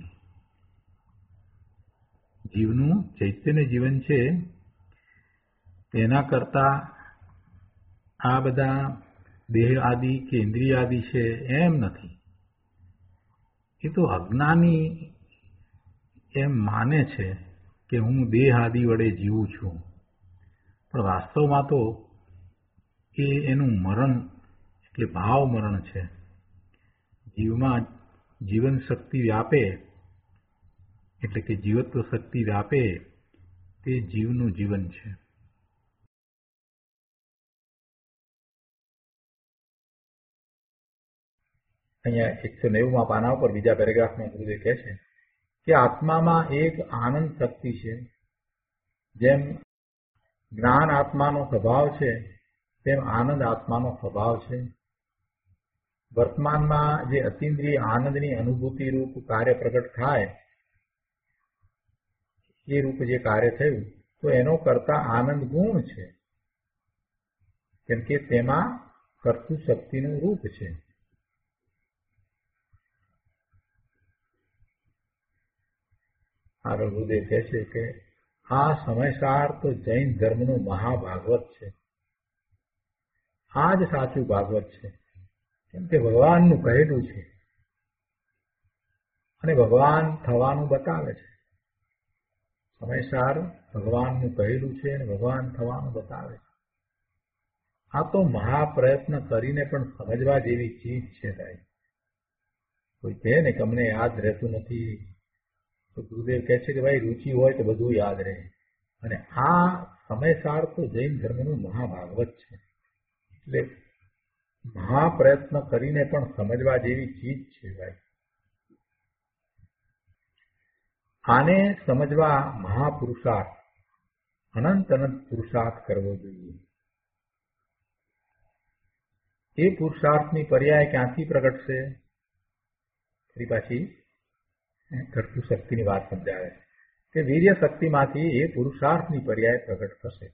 જીવનું ચૈતન્ય જીવન છે તેના કરતા આ બધા દેહ આદિ કે ઇન્દ્રિય આદિ છે એમ નથી. એ તો અજ્ઞાની એમ માને છે કે હું દેહ આદિ વડે જીવું છું, પણ વાસ્તવમાં તો એ એનું મરણ એટલે ભાવ મરણ છે. જીવમાં જીવન શક્તિ વ્યાપે એટલે કે જીવત્વ શક્તિ વ્યાપે તે જીવનું જીવન છે. અહીંયા એકસો નેવુંમાં પાના ઉપર બીજા પેરેગ્રાફમાં ગુરુદેવ કહે છે કે આત્મામાં એક આનંદ શક્તિ છે. જેમ જ્ઞાન આત્માનો સ્વભાવ છે તેમ આનંદ આત્માનો સ્વભાવ છે. વર્તમાનમાં જે અતિન્દ્રિય આનંદની અનુભૂતિ રૂપ કાર્ય પ્રગટ થાય એ રૂપ જે કાર્ય થયું તો એનો કરતા આનંદ ગુણ છે, કેમ કે તેમાં કર્તૃ શક્તિનું રૂપ છે. આગળ ગુરુદેવ કહે છે કે આ સમયસાર તો જૈન ધર્મનું મહાભાગવત છે. આ જ સાચું ભાગવત છે, કેમ કે ભગવાનનું કહેલું છે અને ભગવાન થવાનું બતાવે છે. સમયસાર ભગવાનનું કહેલું છે અને ભગવાન થવાનું બતાવે છે. આ તો મહાપ્રયત્ન કરીને પણ સમજવા જેવી ચીજ છે ભાઈ. કોઈ કહે ને કે અમને યાદ રહેતું નથી તો ગુરુદેવ કહે છે કે ભાઈ રુચિ હોય તો બધું યાદ રહે. અને આ સમયસાર તો જૈન ધર્મનું મહાભાગવત છે, એટલે મહાપ્રયત્ન કરીને પણ સમજવા જેવી ચીજ છે ભાઈ. આને સમજવા મહાપુરુષાર્થ અનંત અનંત પુરુષાર્થ કરવો જોઈએ. એ પુરુષાર્થની પર્યાય ક્યાંથી પ્રગટશે? ફરી પાછી કર્તૃ શક્તિની વાત સમજાવે કે વીર્ય શક્તિમાંથી એ પુરુષાર્થની પર્યાય પ્રગટ થશે.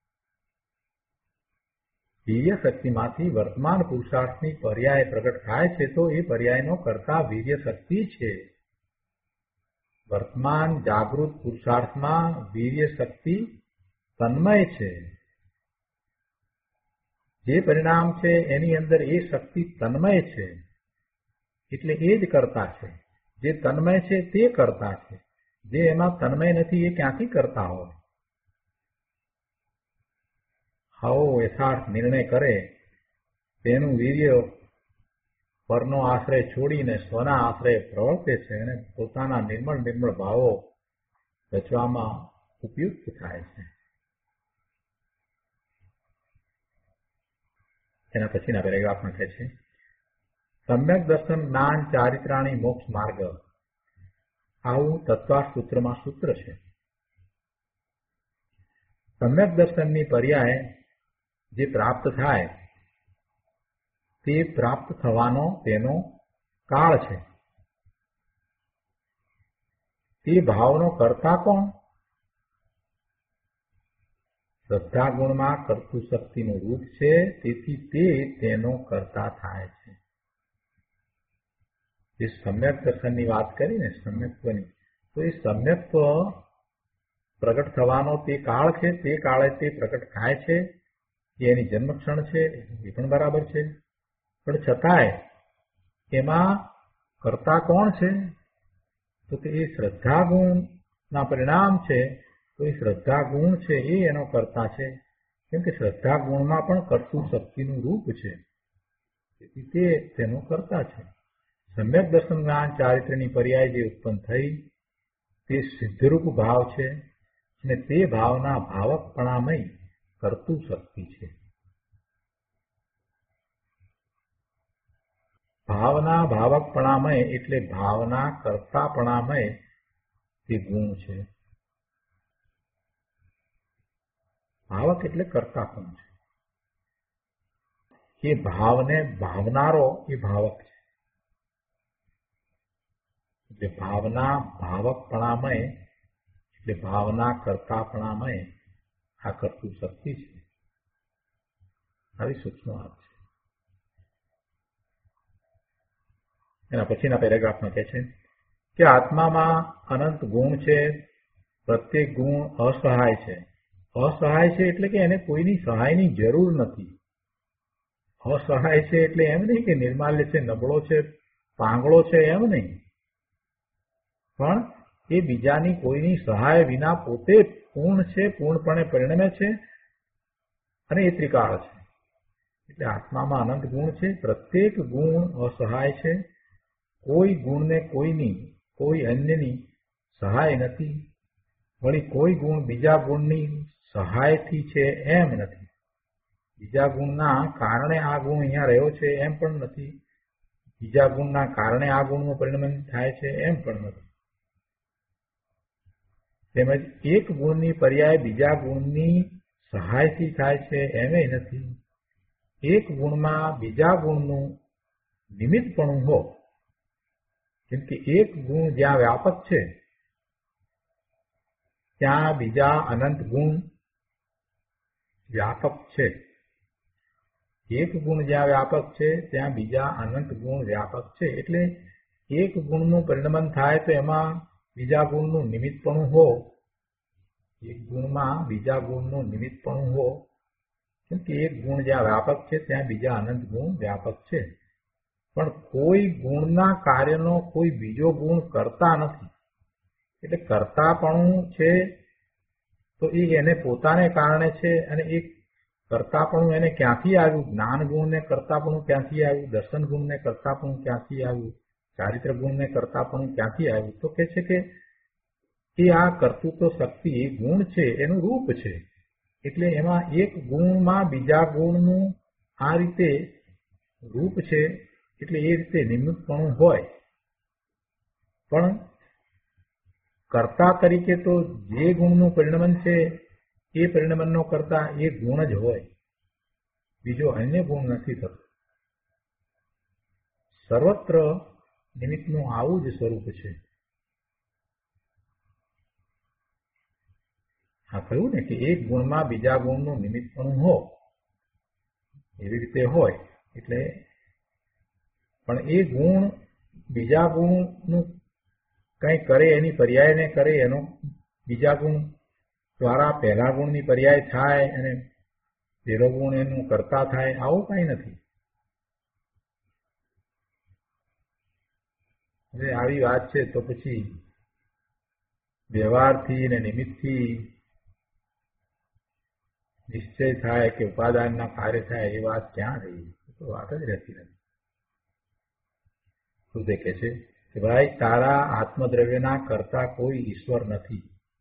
વીર્ય શક્તિમાંથી વર્તમાન પુરુષાર્થની પર્યાય પ્રગટ થાય છે તો એ પર્યાયનો કરતા વીર્ય શક્તિ છે. વર્તમાન જાગૃત પુરુષાર્થમાં વીર્ય શક્તિ તન્મય છે. જે પરિણામ છે એની અંદર એ શક્તિ તન્મય છે, એટલે એ જ કરતા છે. જે તન્મય છે તે કરતા છે. જે એમાં તન્મય નથી એ ક્યાંથી કરતા હોય? આવો યથાર્થ નિર્ણય કરે તેનું વીર્ય પરનો આશ્રય છોડીને સ્વના આશ્રય પ્રવર્તે છે અને પોતાના નિર્મળ નિર્મળ ભાવો રચવામાં ઉપયુક્ત થાય છે. એના પછીના પેરેગ્રાફમાં કહે છે સમ્યક દર્શન જ્ઞાન ચારિત્રાણી મોક્ષ માર્ગ. આવું તત્વાર્થ સૂત્રમાં સૂત્ર છે. સમ્યક દર્શનની પર્યાય જે પ્રાપ્ત થાય તે પ્રાપ્ત થવાનો તેનો કાળ છે. તે ભાવનો કરતા કોણ? શ્રદ્ધા ગુણમાં કર્તૃ શક્તિનું રૂપ છે, તેથી તે તેનો કરતા થાય છે. જે સમ્યક દર્શનની વાત કરી ને સમ્યક્ત્વની, તો એ સમ્યક્ત્વ પ્રગટ થવાનો તે કાળ છે, તે કાળે તે પ્રગટ થાય છે, એ એની જન્મક્ષણ છે, એ પણ બરાબર છે. પણ છતાંય એમાં કર્તા કોણ છે? તો કે એ શ્રદ્ધા ગુણના પરિણામ છે. તો એ શ્રદ્ધા ગુણ છે એ એનો કર્તા છે. કેમ કે શ્રદ્ધા ગુણમાં પણ કર્તૃ શક્તિનું રૂપ છે, તેથી તે તેનો કર્તા છે. સમ્યક દર્શન જ્ઞાન ચારિત્ર્યની પર્યાય જે ઉત્પન્ન થઈ તે સિદ્ધરૂપ ભાવ છે, અને તે ભાવના ભાવકપણામય કર્તૃ શક્તિ છે. ભાવના ભાવકપણામય એટલે ભાવના કર્તાપણામય તે ગુણ છે. ભાવક એટલે કર્તાપણું છે. એ ભાવને ભાવનારો એ ભાવક છે. એટલે ભાવના ભાવકપણામય એટલે ભાવના કર્તાપણામય આ કર્તૃ શક્તિ છે. આવી સૂક્ષ્મ વાત છે. એના પછીના પેરેગ્રાફમાં કહે છે કે આત્મામાં અનંત ગુણ છે. પ્રત્યેક ગુણ અસહાય છે. અસહાય છે એટલે કે એને કોઈની સહાયની જરૂર નથી. અસહાય છે એટલે એમ નહીં કે નિર્માલ્ય છે, નબળો છે, પાંગળો છે, એમ નહીં. પણ એ બીજાની કોઈની સહાય વિના પોતે પૂર્ણ છે, પૂર્ણપણે પરિણમે છે, અને એ ત્રિકાળ છે. એટલે આત્મામાં અનંત ગુણ છે. પ્રત્યેક ગુણ અસહાય છે. કોઈ ગુણને કોઈની કોઈ અન્યની સહાય નથી. વળી કોઈ ગુણ બીજા ગુણની સહાયથી છે એમ નથી. બીજા ગુણના કારણે આ ગુણ અહીંયા રહ્યો છે એમ પણ નથી. બીજા ગુણના કારણે આ ગુણનું પરિણમન થાય છે એમ પણ નથી. તેમજ એક ગુણની પર્યાય બીજા ગુણની સહાયથી થાય છે એમે નથી. એક ગુણમાં બીજા ગુણનું નિમિત્તપણું હો, કેમ કે એક ગુણ જ્યાં વ્યાપક છે ત્યાં બીજા અનંત ગુણ વ્યાપક છે. એક ગુણ જ્યાં વ્યાપક છે ત્યાં બીજા અનંત ગુણ વ્યાપક છે. એટલે એક ગુણનું પરિણમન થાય તો એમાં બીજા ગુણનું નિમિત્તપણું હો. એક ગુણમાં બીજા ગુણનું નિમિત્તપણું હો, કેમ કે એક ગુણ જ્યાં વ્યાપક છે ત્યાં બીજા અનંત ગુણ વ્યાપક છે. પણ કોઈ ગુણના કાર્યનો કોઈ બીજો ગુણ કરતા નથી. એટલે કર્તાપણું છે તો એ એને પોતાને કારણે છે, અને એ કર્તાપણું એને ક્યાંથી આવ્યું? જ્ઞાન ગુણને કર્તાપણું ક્યાંથી આવ્યું? દર્શન ગુણને કર્તાપણું ક્યાંથી આવ્યું? ચારિત્ર ગુણને કર્તાપણું ક્યાંથી આવ્યું? તો કે છે કે એ આ કર્તૃત્વ શક્તિ એ ગુણ છે, એનું રૂપ છે. એટલે એમાં એક ગુણમાં બીજા ગુણનું આ રીતે રૂપ છે. એટલે એ રીતે નિમિત્તપણું હોય. પણ કર્તા તરીકે તો જે ગુણનું પરિણમન છે એ પરિણમનનો કર્તા એ ગુણ જ હોય, બીજો અન્ય ગુણ નથી થતો. સર્વત્ર નિમિત્તનું આવું જ સ્વરૂપ છે. આ કહ્યું ને કે એક ગુણમાં બીજા ગુણનું નિમિત્તપણું હો, એવી રીતે હોય. એટલે પણ એ ગુણ બીજા ગુણનું કંઈ કરે, એની પર્યાયને કરે, એનો બીજા ગુણ દ્વારા પહેલા ગુણની પર્યાય થાય અને પેલો ગુણ એનું કરતા થાય, આવું કંઈ નથી. હવે આવી વાત છે તો પછી વ્યવહારથી ને નિમિત્તથી નિશ્ચય થાય કે ઉપાદાનના કાર્ય થાય એ વાત ક્યાં રહી? તો વાત જ રહેતી નથી. શું દેખે છે કે ભાઈ તારા આત્મદ્રવ્યના કરતા કોઈ ઈશ્વર નથી.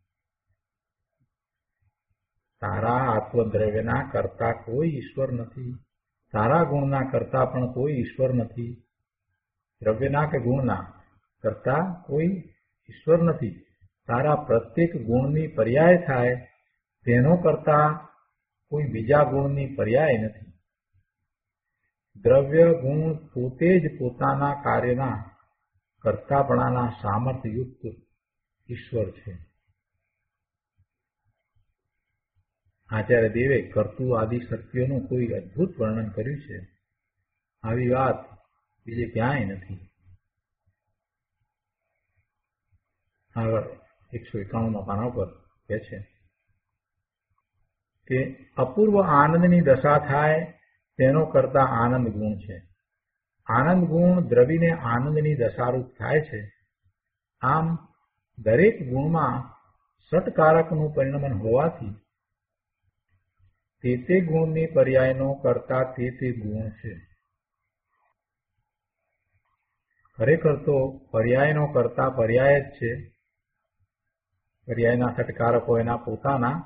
તારા આત્મદ્રવ્યના કરતા કોઈ ઈશ્વર નથી. તારા ગુણના કરતા પણ કોઈ ઈશ્વર નથી. દ્રવ્યના કે ગુણના કરતા કોઈ ઈશ્વર નથી. તારા પ્રત્યેક ગુણની પર્યાય થાય તેનો કરતા કોઈ બીજા ગુણની પર્યાય નથી. દ્રવ્ય ગુણ પોતે જ પોતાના કાર્યના કર્તાપણાના સામર્થ્યયુક્ત ઈશ્વર છે. આચાર્ય દેવે કર્તૃ આદિ શક્તિઓનું કોઈ અદભુત વર્ણન કર્યું છે. આવી વાત બીજે ક્યાંય નથી. આગળ એકસો એકાણુંમાં પાના પર કહે છે કે અપૂર્વ આનંદની દશા થાય તેનો કરતા આનંદ ગુણ છે. આનંદ ગુણ દ્રવીને આનંદની દશારૂપ થાય છે. આમ દરેક ગુણમાં સટકારકનું પરિણમન હોવાથી તે તે ગુણની પર્યાયનો કરતા તે તે ગુણ છે. ખરેખર તો પર્યાયનો કરતા પર્યાય જ છે. પર્યાયના સટકારકો એના પોતાના,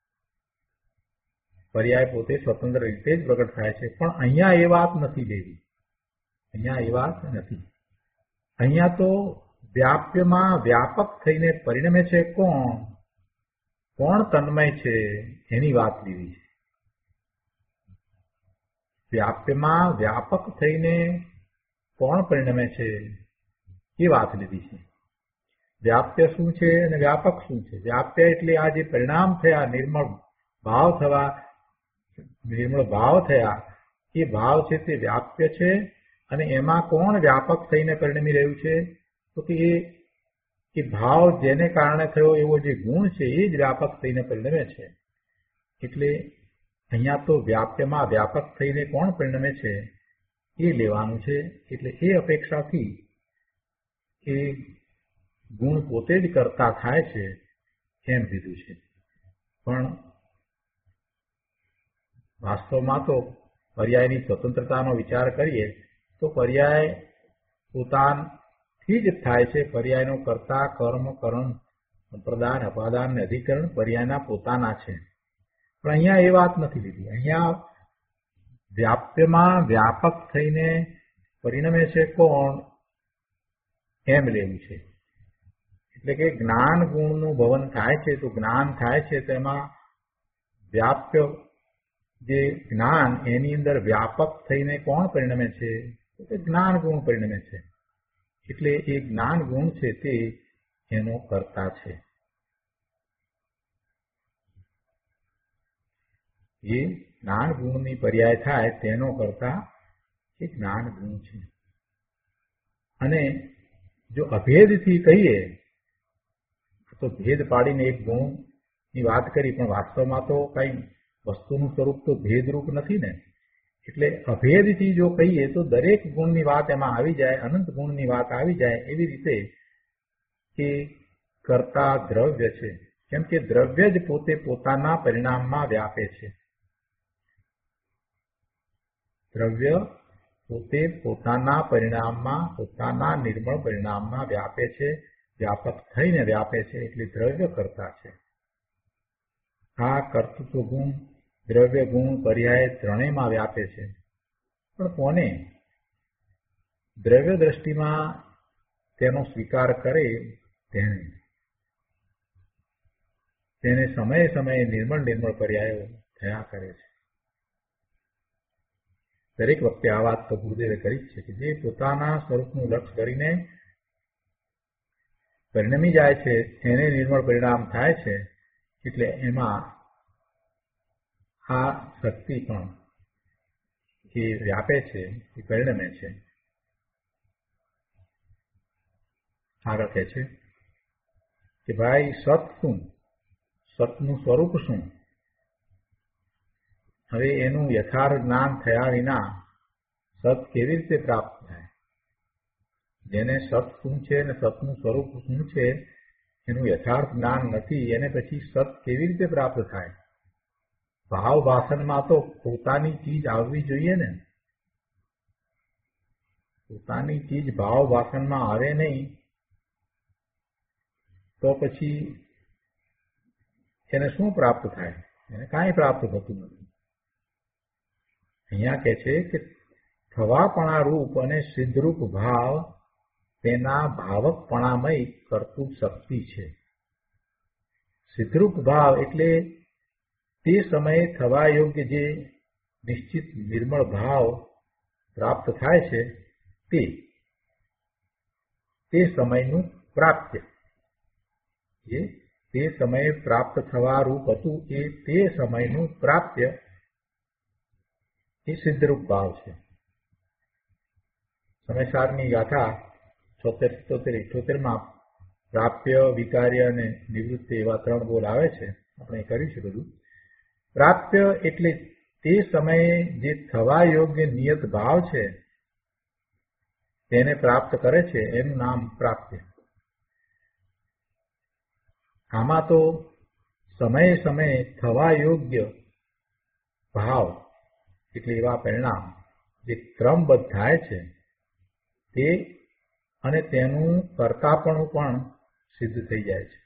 પર્યાય પોતે સ્વતંત્ર રીતે જ પ્રગટ થાય છે. પણ અહીંયા એ વાત નથી લેવી. અહીંયા એ વાત નથી. અહીંયા તો વ્યાપ્યમાં વ્યાપક થઈને પરિણમે છે કોણ, કોણ તન્મય છે એની વાત લેવી છે. વ્યાપ્યમાં વ્યાપક થઈને કોણ પરિણમે છે એ વાત લીધી છે. વ્યાપ્ય શું છે અને વ્યાપક શું છે? વ્યાપ્ય એટલે આ જે પરિણામ થયા, નિર્મળ ભાવ થવા, નિર્મળ ભાવ થયા, એ ભાવ છે તે વ્યાપ્ય છે. અને એમાં કોણ વ્યાપક થઈને પરિણમી રહ્યું છે? તો કે એ ભાવ જેને કારણે થયો એવો જે ગુણ છે એ જ વ્યાપક થઈને પરિણમે છે. એટલે અહીંયા તો વ્યાપ્યમાં વ્યાપક થઈને કોણ પરિણમે છે એ લેવાનું છે. એટલે એ અપેક્ષાથી એ ગુણ પોતે જ કરતા થાય છે એમ કીધું છે. પણ વાસ્તવમાં તો પર્યાયની સ્વતંત્રતાનો વિચાર કરીએ તો પર્યાય પોતાથી જ થાય છે. પર્યાયનો કર્તા, કર્મ, કરણ, સંપ્રદાન, અપાદાન અને અધિકરણ પર્યાયના પોતાના છે. પણ અહીંયા એ વાત નથી લીધી. અહીંયા વ્યાપ્યમાં વ્યાપક થઈને પરિણમે છે કોણ એમ લેવું છે. એટલે કે જ્ઞાન ગુણનું ભવન થાય છે તો જ્ઞાન થાય છે તેમાં વ્યાપ્ય જે જ્ઞાન એની અંદર વ્યાપક થઈને કોણ પરિણમે છે? તો જ્ઞાન ગુણ પરિણમે છે. એટલે એ જ્ઞાન ગુણ છે તે એનો કર્તા છે. એ જ્ઞાન ગુણની પર્યાય થાય તેનો કરતા એ જ્ઞાન ગુણ છે. અને જો અભેદથી કહીએ તો ભેદ પાડીને એક ગુણની વાત કરી, પણ વાસ્તવમાં તો કઈ વસ્તુનું સ્વરૂપ તો ભેદરૂપ નથી ને. એટલે અભેદથી જો કહીએ તો દરેક ગુણની વાત એમાં આવી જાય, અનંત ગુણની વાત આવી જાય. એવી રીતે એ કર્તા દ્રવ્ય છે. કેમ કે દ્રવ્ય જ પોતે પોતાના પરિણામમાં વ્યાપે છે. દ્રવ્ય પોતે પોતાના પરિણામમાં, પોતાના નિર્મળ પરિણામમાં વ્યાપે છે, વ્યાપક થઈને વ્યાપે છે. એટલે દ્રવ્ય કર્તા છે. આ કર્તૃત્વ ગુણ, દ્રવ્ય ગુણ, પર્યાય ત્રણેયમાં વ્યાપે છે. પણ કોને? દ્રવ્ય દ્રષ્ટિમાં તેનો સ્વીકાર કરે તેને તેને સમયે સમયે નિર્મળ નિર્મળ પર્યાયો થયા કરે છે. દરેક વખતે આ વાત તો ગુરુદેવે કરી જ છે કે જે પોતાના સ્વરૂપનું લક્ષ્ય કરીને પરિણમી જાય છે એને નિર્મળ પરિણામ થાય છે. એટલે એમાં આ શક્તિ પણ એ વ્યાપે છે, એ પરિણમે છે. આગળ કહે છે કે ભાઈ સત શું, સતનું સ્વરૂપ શું? હવે એનું યથાર્થ જ્ઞાન થયા વિના સત કેવી રીતે પ્રાપ્ત થાય? જેને સત શું છે અને સતનું સ્વરૂપ શું છે એનું યથાર્થ જ્ઞાન નથી, એને પછી સત કેવી રીતે પ્રાપ્ત થાય? ભાવ વાસનમાં તો પોતાની ચીજ આવવી જોઈએ ને. પોતાની ચીજ ભાવ વાસનમાં આવે નહીં તો પછી એને શું પ્રાપ્ત થાય? એને કાંઈ પ્રાપ્ત થતું નથી. અહીંયા કહે છે કે થવાપણા રૂપ અને સિદ્ધરૂપ ભાવ તેના ભાવકપણામય કરતું શક્તિ છે. સિદ્ધરૂપ ભાવ એટલે તે સમયે થવા યોગ્ય જે નિશ્ચિત નિર્મળ ભાવ પ્રાપ્ત થાય છે તે તે સમયનું પ્રાપ્ય, એ તે સમયે પ્રાપ્ત થવા રૂપ હતું એ તે સમયનું પ્રાપ્ય એ સિદ્ધરૂપ ભાવ છે. સમયસારની ગાથા છોતેર સિત્તોતેર ઇઠ્ઠોતેર માં પ્રાપ્ય, વિકાર્ય અને નિવૃત્તિ એવા ત્રણ બોલ આવે છે. આપણે કરીશું બધું. પ્રાપ્ય એટલે તે સમયે જે થવા યોગ્ય નિયત ભાવ છે તેને પ્રાપ્ત કરે છે એનું નામ પ્રાપ્ય. આમાં તો સમયે સમયે થવા યોગ્ય ભાવ એટલે એવા પરિણામ જે ક્રમબદ્ધ થાય છે તે અને તેનું કર્તાપણું પણ સિદ્ધ થઈ જાય છે.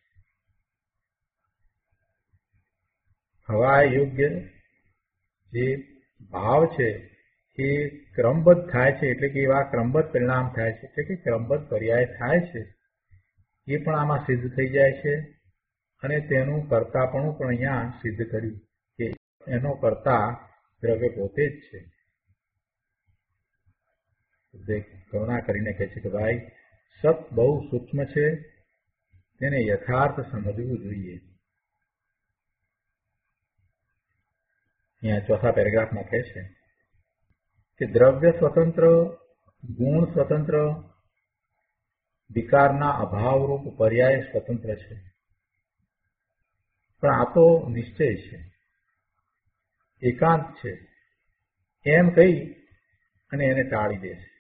થવા યોગ્ય જે ભાવ છે એ ક્રમબદ્ધ થાય છે એટલે કે એવા ક્રમબદ્ધ પરિણામ થાય છે એટલે કે ક્રમબદ્ધ પર્યાય થાય છે એ પણ આમાં સિદ્ધ થઈ જાય છે. અને તેનું કર્તાપણું પણ અહીંયા સિદ્ધ કર્યું કે એનો કર્તા દ્રવ્ય પોતે જ છે. કરુણા કરીને કહે છે કે ભાઈ સત બહુ સૂક્ષ્મ છે, તેને યથાર્થ સમજવું જોઈએ. અહીંયા ચોથા પેરેગ્રાફમાં કહે છે કે દ્રવ્ય સ્વતંત્ર, ગુણ સ્વતંત્ર, વિકારના અભાવરૂપ પર્યાય સ્વતંત્ર છે. પણ આ તો નિશ્ચય છે, એકાંત છે એમ કહી અને એને ટાળી દે છે.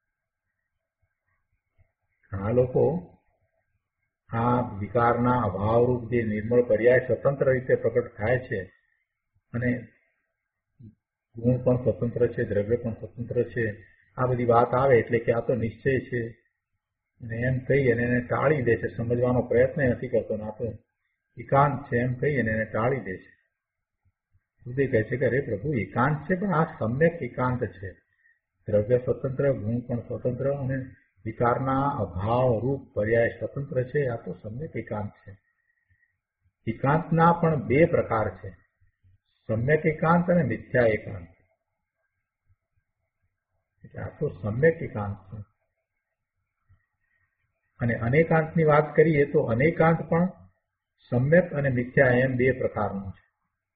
ઘણા લોકો આ વિકારના અભાવરૂપ જે નિર્મળ પર્યાય સ્વતંત્ર રીતે પ્રકટ થાય છે અને ગુણ પણ સ્વતંત્ર છે, દ્રવ્ય પણ સ્વતંત્ર છે, આ બધી વાત આવે એટલે કે આ તો નિશ્ચય છે અને એમ કહી અને એને ટાળી દે છે. સમજવાનો પ્રયત્ન નથી કરતો, ના તો એકાંત છે એમ કહી અને એને ટાળી દે છે. હૃદય કહે છે કે અરે પ્રભુ એકાંત છે પણ આ સમ્યક એકાંત છે. દ્રવ્ય સ્વતંત્ર, ગુણ પણ સ્વતંત્ર અને વિકારના અભાવ રૂપ પર્યાય સ્વતંત્ર છે. આ તો સમ્યક એકાંત છે. એકાંતના પણ બે પ્રકાર છે, સમ્યક એકાંત અને મિથ્યા એકાંત. એટલે આ તો સમ્યક એકાંત છે. અને અનેકાંતની વાત કરીએ તો અનેકાંત પણ સમ્યક અને મિથ્યા એમ બે પ્રકારનું છે.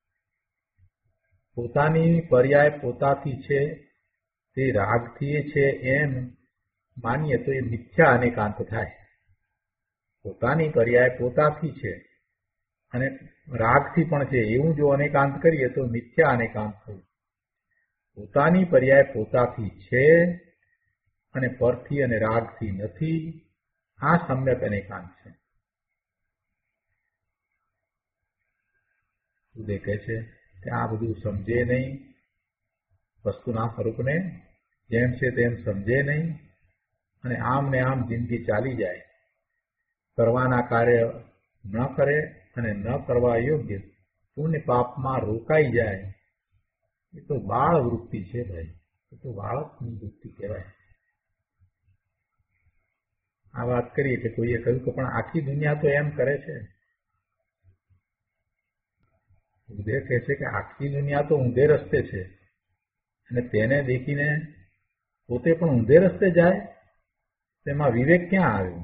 પોતાની પર્યાય પોતાથી છે તે રાગથી છે એમ માનીએ તો એ મિથ્યા અનેકાંત થાય. પોતાની પર્યાય પોતાથી છે અને રાગથી પણ છે એવું જો અનેકાંત કરીએ તો મિથ્યા અનેકાંત થયું. પોતાની પર્યાય પોતાથી છે અને પરથી અને રાગથી નથી, આ સમ્યક અનેકાંત છે. ઉદય કહે છે કે આ બધું સમજે નહીં, વસ્તુના સ્વરૂપને જેમ છે તેમ સમજે નહીં અને આમ ને આમ જિંદગી ચાલી જાય. કરવાના કાર્ય ન કરે અને ન કરવા યોગ્ય પુણ્ય પાપમાં રોકાઈ જાય. એ તો બાળ વૃત્તિ છે ભાઈ, એ તો બાળકની વૃત્તિ કહેવાય. આ વાત કરી એટલે કોઈએ કહ્યું કે પણ આખી દુનિયા તો એમ કરે છે. ઉદય કહે છે કે આખી દુનિયા તો ઊંધે રસ્તે છે અને તેને દેખીને પોતે પણ ઊંધે રસ્તે જાય, તેમાં વિવેક ક્યાં આવ્યો?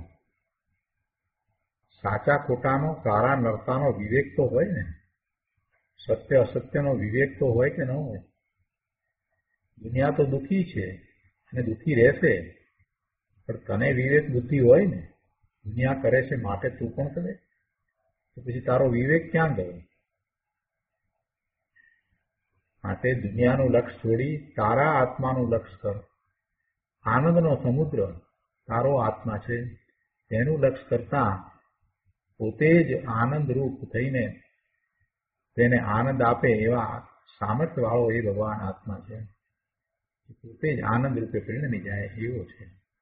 સાચા ખોટાનો, સારા નરસાનો વિવેક તો હોય ને, સત્ય અસત્યનો વિવેક તો હોય કે ન હોય? દુનિયા તો દુઃખી છે અને દુઃખી રહેશે, પણ તને વિવેક બુદ્ધિ હોય ને. દુનિયા કરે છે માટે તું પણ કરે, તો પછી તારો વિવેક ક્યાં ગયો? માટે દુનિયાનું લક્ષ્ય છોડી તારા આત્માનું લક્ષ્ય કર. આનંદનો સમુદ્ર તારો આત્મા છે, તેનું લક્ષ્ય કરતા પોતે જ આનંદરૂપ થઈને તેને આનંદ આપે એવા સામર્થ્ય વાળો એ ભગવાન આત્મા છે. પોતે જ આનંદ રૂપે પરિણમી જાય એવો છે.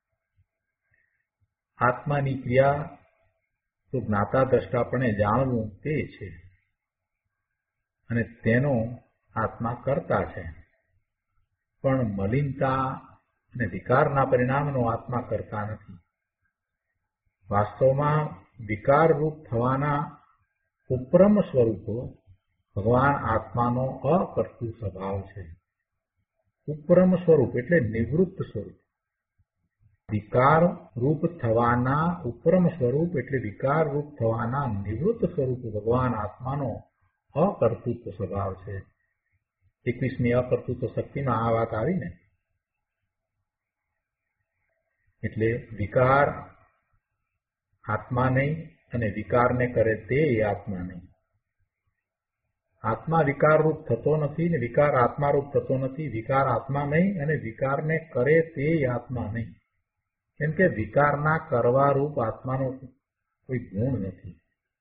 આત્માની ક્રિયા તો જ્ઞાતા દ્રષ્ટાપણે જાણવું તે છે અને તેનો આત્મા કરતા છે. પણ મલિનતા અને વિકારના પરિણામનો આત્મા કરતા નથી. વાસ્તવમાં વિકાર રૂપ થવાના ઉપરમ સ્વરૂપો ભગવાન આત્માનો અકર્તૃ સ્વભાવ છે. ઉપરમ સ્વરૂપ એટલે નિવૃત્ત સ્વરૂપ. વિકાર રૂપ થવાના ઉપરમ સ્વરૂપ એટલે વિકાર રૂપ થવાના નિવૃત્ત સ્વરૂપ ભગવાન આત્માનો અકર્તૃત્વ સ્વભાવ છે. એકવીસમી અકર્તૃત્વ શક્તિમાં આ વાત આવી ને. એટલે વિકાર આત્મા નહીં અને વિકારને કરે તે આત્મા નહીં. આત્મા વિકારરૂપ થતો નથી ને વિકાર આત્મારૂપ થતો નથી. વિકાર આત્મા નહીં અને વિકારને કરે તે આત્મા નહીં. કેમ કે વિકારના કરવા રૂપ આત્માનો કોઈ ગુણ નથી.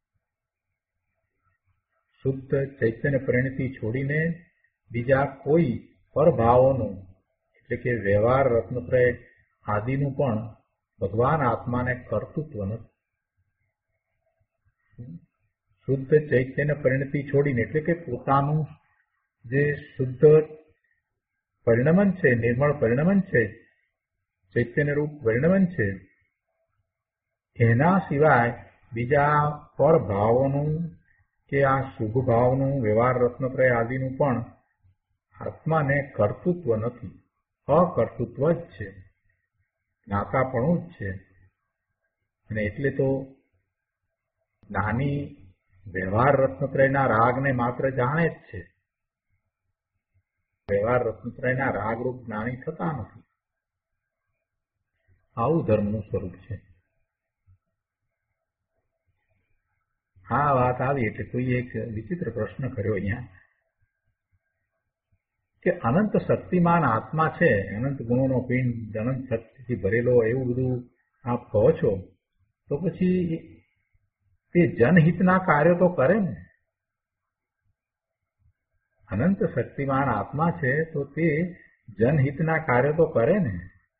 શુદ્ધ ચૈતન્ય પરિણતિ છોડીને બીજા કોઈ પરભાવોનું એટલે કે વ્યવહાર રત્નત્રય આદિનું પણ ભગવાન આત્માને કર્તૃત્વ નથી. શુદ્ધ ચૈતન્ય પરિણતિ છોડીને એટલે કે પોતાનું જે શુદ્ધ પરિણમન છે, નિર્મળ પરિણમન છે, ચૈતન્ય રૂપ પરિણમન છે, એના સિવાય બીજા પરભાવોનું કે આ શુભ ભાવનું વ્યવહાર રત્નત્રય આદિનું પણ આત્માને કર્તૃત્વ નથી. અકર્તૃત્વ જ છે, જ્ઞાતાપણું જ છે. અને એટલે તો જ્ઞાની વ્યવહાર રત્નત્રયના રાગને માત્ર જાણે જ છે. વ્યવહાર રત્નત્રયના રાગરૂપ જ્ઞાની થતા નથી. આવું ધર્મનું સ્વરૂપ છે. આ વાત આવી એટલે કોઈ એક વિચિત્ર પ્રશ્ન કર્યો અહીંયા કે અનંત શક્તિમાન આત્મા છે, અનંત ગુણોનો પિંડ, અનંત શક્તિથી ભરેલો, એવું બધું આપ કહો છો, તો પછી તે જનહિતના કાર્યો તો કરે ને? અનંત શક્તિમાન આત્મા છે તો તે જનહિતના કાર્યો તો કરે ને?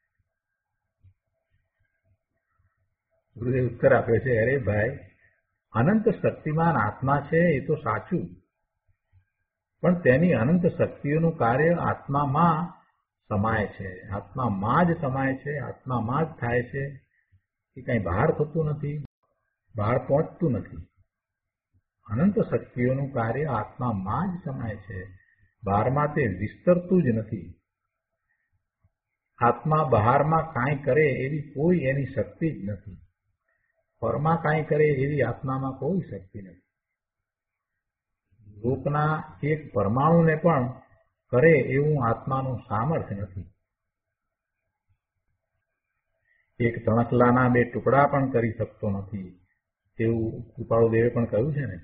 ગુરુદેવ ઉત્તર આપ્યો છે, અરે ભાઈ, અનંત શક્તિમાન આત્મા છે એ તો સાચું, પણ તેની અનંત શક્તિઓનું કાર્ય આત્મામાં સમાય છે, આત્મામાં જ સમાય છે, આત્મામાં જ થાય છે. એ કઈ બહાર થતું નથી, બહાર પહોંચતું નથી. અનંત શક્તિઓનું કાર્ય આત્મામાં જ સમાય છે, બહારમાં તે વિસ્તરતું જ નથી. આત્મા બહારમાં કાંઈ કરે એવી કોઈ એની શક્તિ જ નથી. પરમાં કાંઈ કરે એવી આત્મામાં કોઈ શક્તિ નથી. લોકના એક પરમાણુને પણ કરે એવું આત્માનું સામર્થ્ય નથી. એક તણખલાના બે ટુકડા પણ કરી શકતો નથી, એવું કૃપાળુદેવે પણ કહ્યું છે ને.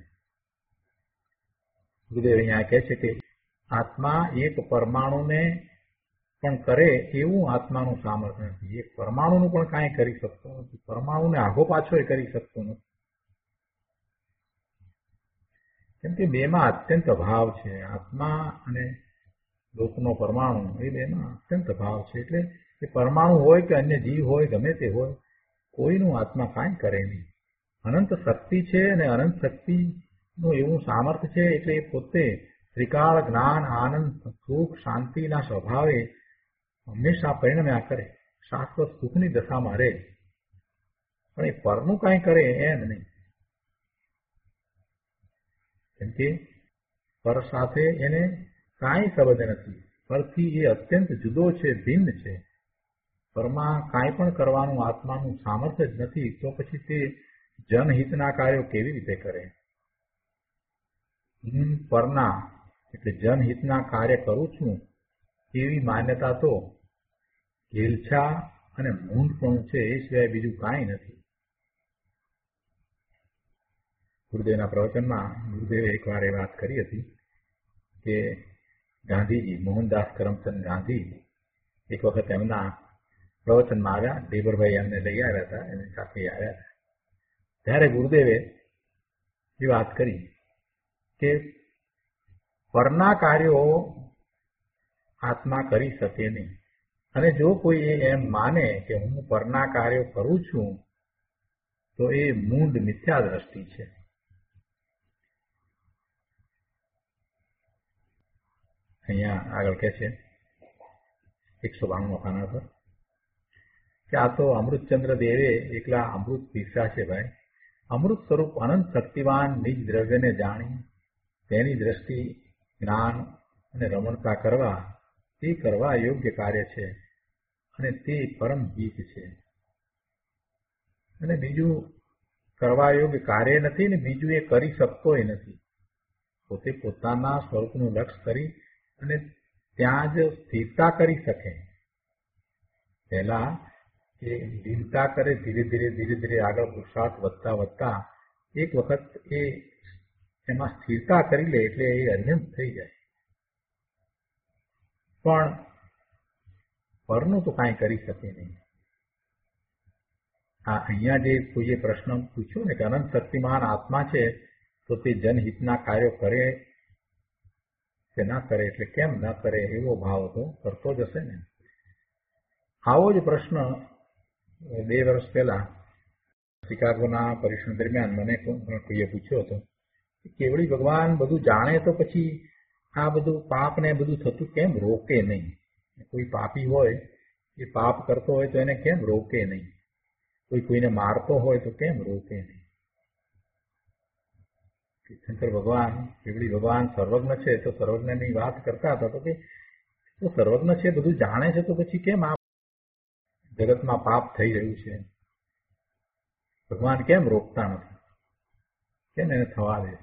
ગુરુદેવ અહીંયા કહે છે કે આત્મા એક પરમાણુને પણ કરે એવું આત્માનું સામર્થ્ય નથી. એક પરમાણુનું પણ કાંઈ કરી શકતો નથી, પરમાણુને આગો પાછો એ કરી શકતો નથી. કેમ કે બેમાં અત્યંત અભાવ છે. આત્મા અને લોકનો પરમાણુ એ બેમાં અત્યંત અભાવ છે. એટલે એ પરમાણુ હોય કે અન્ય જીવ હોય, ગમે તે હોય, કોઈનું આત્મા કાંઈ કરે નહીં. અનંત શક્તિ છે અને અનંત શક્તિનું એવું સામર્થ્ય છે એટલે એ પોતે ત્રિકાળ જ્ઞાન, આનંદ, સુખ, શાંતિના સ્વભાવે હંમેશા પરિણમ્યા કરે, શાશ્વત સુખની દશામાં રહે. પણ એ પરનું કાંઈ કરે એમ નહીં. કેમ કે પર સાથે એને કાંઈ સંબંધ નથી. પરથી એ અત્યંત જુદો છે, ભિન્ન છે. પરમાં કાંઈ પણ કરવાનું આત્માનું સામર્થ્ય જ નથી, તો પછી તે જનહિતના કાર્યો કેવી રીતે કરે? હું પરના એટલે જનહિતના કાર્ય કરું છું એવી માન્યતા તો ઘેલછા અને મૂંઢપણું છે, એ સિવાય બીજું કાંઈ નથી. ગુરુદેવના પ્રવચનમાં ગુરુદેવે એકવાર એ વાત કરી હતી કે ગાંધીજી, મોહનદાસ કરમચંદ ગાંધી એક વખત એમના પ્રવચનમાં આવ્યા. દેવરભાઈ એમને લઈ આવ્યા હતા, એમની સાથે આવ્યા હતા. ત્યારે ગુરુદેવે એ વાત કરી કે પરના કાર્યો આત્મા કરી શકે નહીં, અને જો કોઈ એમ માને કે હું પરના કાર્યો કરું છું તો એ મૂંઢ મિથ્યા દ્રષ્ટિ છે. અહીંયા આગળ કહે છે એકસો બાણું ખાના પર કે આ તો અમૃતચંદ્ર દેવે એકલા અમૃત પીરસા છે ભાઈ. અમૃત સ્વરૂપ અનંત શક્તિવાન નિજ દ્રવ્યને જાણી તેની દ્રષ્ટિ, જ્ઞાન અને રમણતા કરવા, તે કરવા યોગ્ય કાર્ય છે અને તે પરમ હિત છે. અને બીજું કરવા યોગ્ય કાર્ય નથી ને બીજું એ કરી શકતોય નથી. પોતે પોતાના સ્વરૂપનું લક્ષ્ય કરી અને ત્યાં જ સ્થિરતા કરી શકે. પહેલા એ લીનતા કરે, ધીરે ધીરે ધીરે ધીરે આગળ પુરુષાર્થ વધતા વધતા એક વખત એ એમાં સ્થિરતા કરી લે એટલે એ અર્યંત થઈ જાય. પણ પરનું તો કાંઈ કરી શકે નહીં. આ અહીંયા જે કોઈએ પ્રશ્ન પૂછ્યો ને કે અનંત શક્તિમાન આત્મા છે તો તે જનહિતના કાર્યો કરે કે ના કરે, એટલે કેમ ના કરે એવો ભાવ તો કરતો જ હશે ને. આવો જ પ્રશ્ન બે વર્ષ પહેલા શિકાગોના પરીક્ષણ દરમિયાન મને કોઈએ પૂછ્યો હતો કે કેવળી ભગવાન બધું જાણે તો પછી આ બધું પાપ ને બધું થતું કેમ રોકે નહીં? કોઈ પાપી હોય એ પાપ કરતો હોય તો એને કેમ રોકે નહીં? કોઈ કોઈને મારતો હોય તો કેમ રોકે નહીં? શંકર ભગવાન કેવળી ભગવાન સર્વજ્ઞ છે તો સર્વજ્ઞની વાત કરતા હતા તો કે તો સર્વજ્ઞ છે, બધું જાણે છે, તો પછી કેમ આ જગતમાં પાપ થઈ રહ્યું છે? ભગવાન કેમ રોકતા નથી? કેમ એને થવા દે?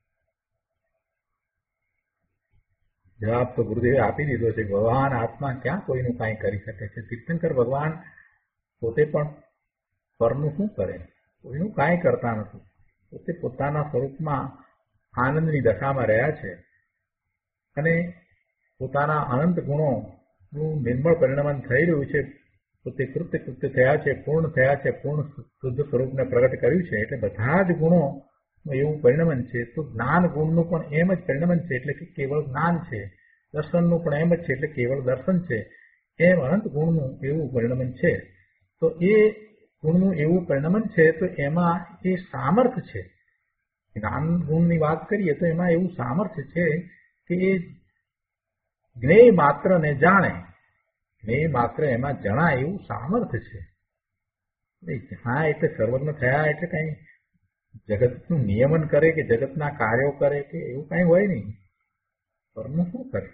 જવાબ તો ગુરુદેવે આપી દીધો છે. ભગવાન આત્મા ક્યાં કોઈનું કાંઈ કરી શકે છે? તીર્થંકર ભગવાન પોતે પણ પરનું શું કરે? કોઈનું કાંઈ કરતા નથી. પોતે પોતાના સ્વરૂપમાં આનંદની દશામાં રહ્યા છે અને પોતાના અનંત ગુણોનું નિર્મળ પરિણમન થઈ રહ્યું છે. પોતે કૃત્ય કૃત્ય થયા છે, પૂર્ણ થયા છે, પૂર્ણ શુદ્ધ સ્વરૂપને પ્રગટ કર્યું છે. એટલે બધા જ ગુણોનું એવું પરિણમન છે. તો જ્ઞાન ગુણનું પણ એમ જ પરિણમન છે, એટલે કે કેવળ જ્ઞાન છે. દર્શનનું પણ એમ જ છે, એટલે કેવળ દર્શન છે. એમ અનંત ગુણનું એવું પરિણમન છે. તો એ ગુણનું એવું પરિણમન છે તો એમાં એ સામર્થ્ય છે. જ્ઞાન ગુણની વાત કરીએ તો એમાં એવું સામર્થ્ય છે કે એ જ્ઞેય માત્ર ને જાણે, જ્ઞેય માત્ર એમાં જણાય એવું સામર્થ્ય છે. હા, એટલે સર્વજ્ઞ થયા એટલે કઈ જગતનું નિયમન કરે કે જગતના કાર્યો કરે કે એવું કઈ હોય નહીં. પરનું શું કરે?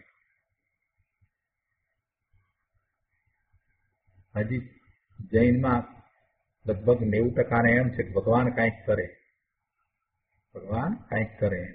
હજી જૈનમાં લગભગ નેવું ટકાને એમ છે કે ભગવાન કાંઈક કરે, ભગવાન કાંઈક કરે એમ.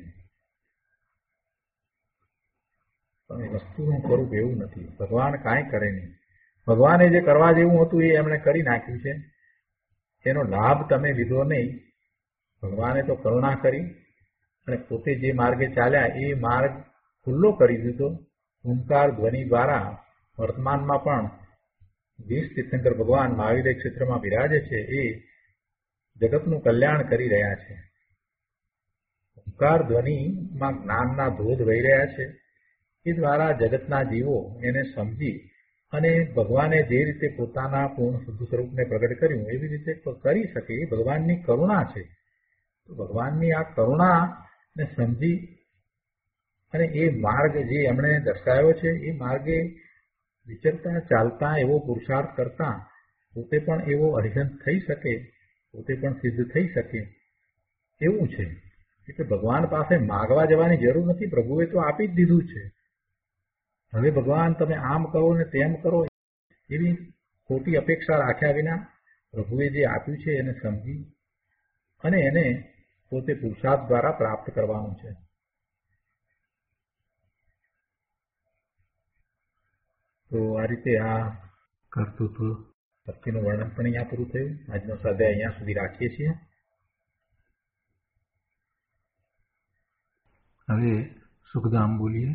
પણ એ વસ્તુનું સ્વરૂપ એવું નથી. ભગવાન કાંઈ કરે નહીં. ભગવાને જે કરવા જેવું હતું એ એમણે કરી નાખ્યું છે. એનો લાભ તમે લીધો નહીં. ભગવાને તો કરુણા કરી અને પોતે જે માર્ગે ચાલ્યા એ માર્ગ ખુલ્લો કરી દીધો. ઓમકાર ધ્વનિ દ્વારા વર્તમાનમાં પણ વીસ તીર્થંકર ભગવાન મહાવીર ક્ષેત્રમાં બિરાજે છે. એ જગતનું કલ્યાણ કરી રહ્યા છે. ઓમકાર ધ્વનિમાં જ્ઞાનના ધોધ વહી રહ્યા છે. એ દ્વારા જગતના જીવો એને સમજી અને ભગવાને જે રીતે પોતાના પૂર્ણ શુદ્ધ સ્વરૂપને પ્રગટ કર્યું એવી રીતે કરી શકે. એ ભગવાનની કરુણા છે. તો ભગવાનની આ કરુણાને સમજી અને એ માર્ગ જે એમણે દર્શાવ્યો છે એ માર્ગે વિચરતા ચાલતા એવો પુરુષાર્થ કરતા પોતે પણ એવો અરિહંત થઈ શકે, પોતે પણ સિદ્ધ થઈ શકે એવું છે. એટલે ભગવાન પાસે માગવા જવાની જરૂર નથી. પ્રભુએ તો આપી જ દીધું છે. હવે ભગવાન તમે આમ કરો ને તેમ કરો એવી ખોટી અપેક્ષા રાખ્યા વિના પ્રભુએ જે આપ્યું છે એને સમજી અને એને પોતે પુરુષાર્થ દ્વારા પ્રાપ્ત કરવાનું છે. તો આ રીતે આ કર્તૃત્વ શક્તિનું વર્ણન પણ અહીંયા પૂરું થયું. આજનો સ્વાધ્યાય અહીંયા સુધી રાખીએ છીએ. હવે સુખધામ બોલીએ.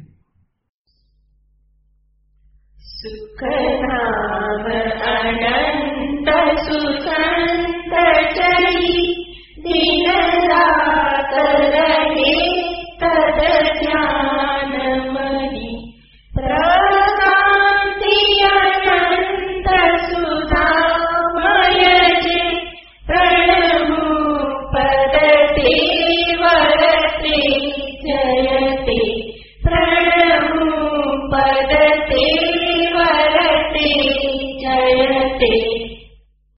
સુખધામ અનંત સુખ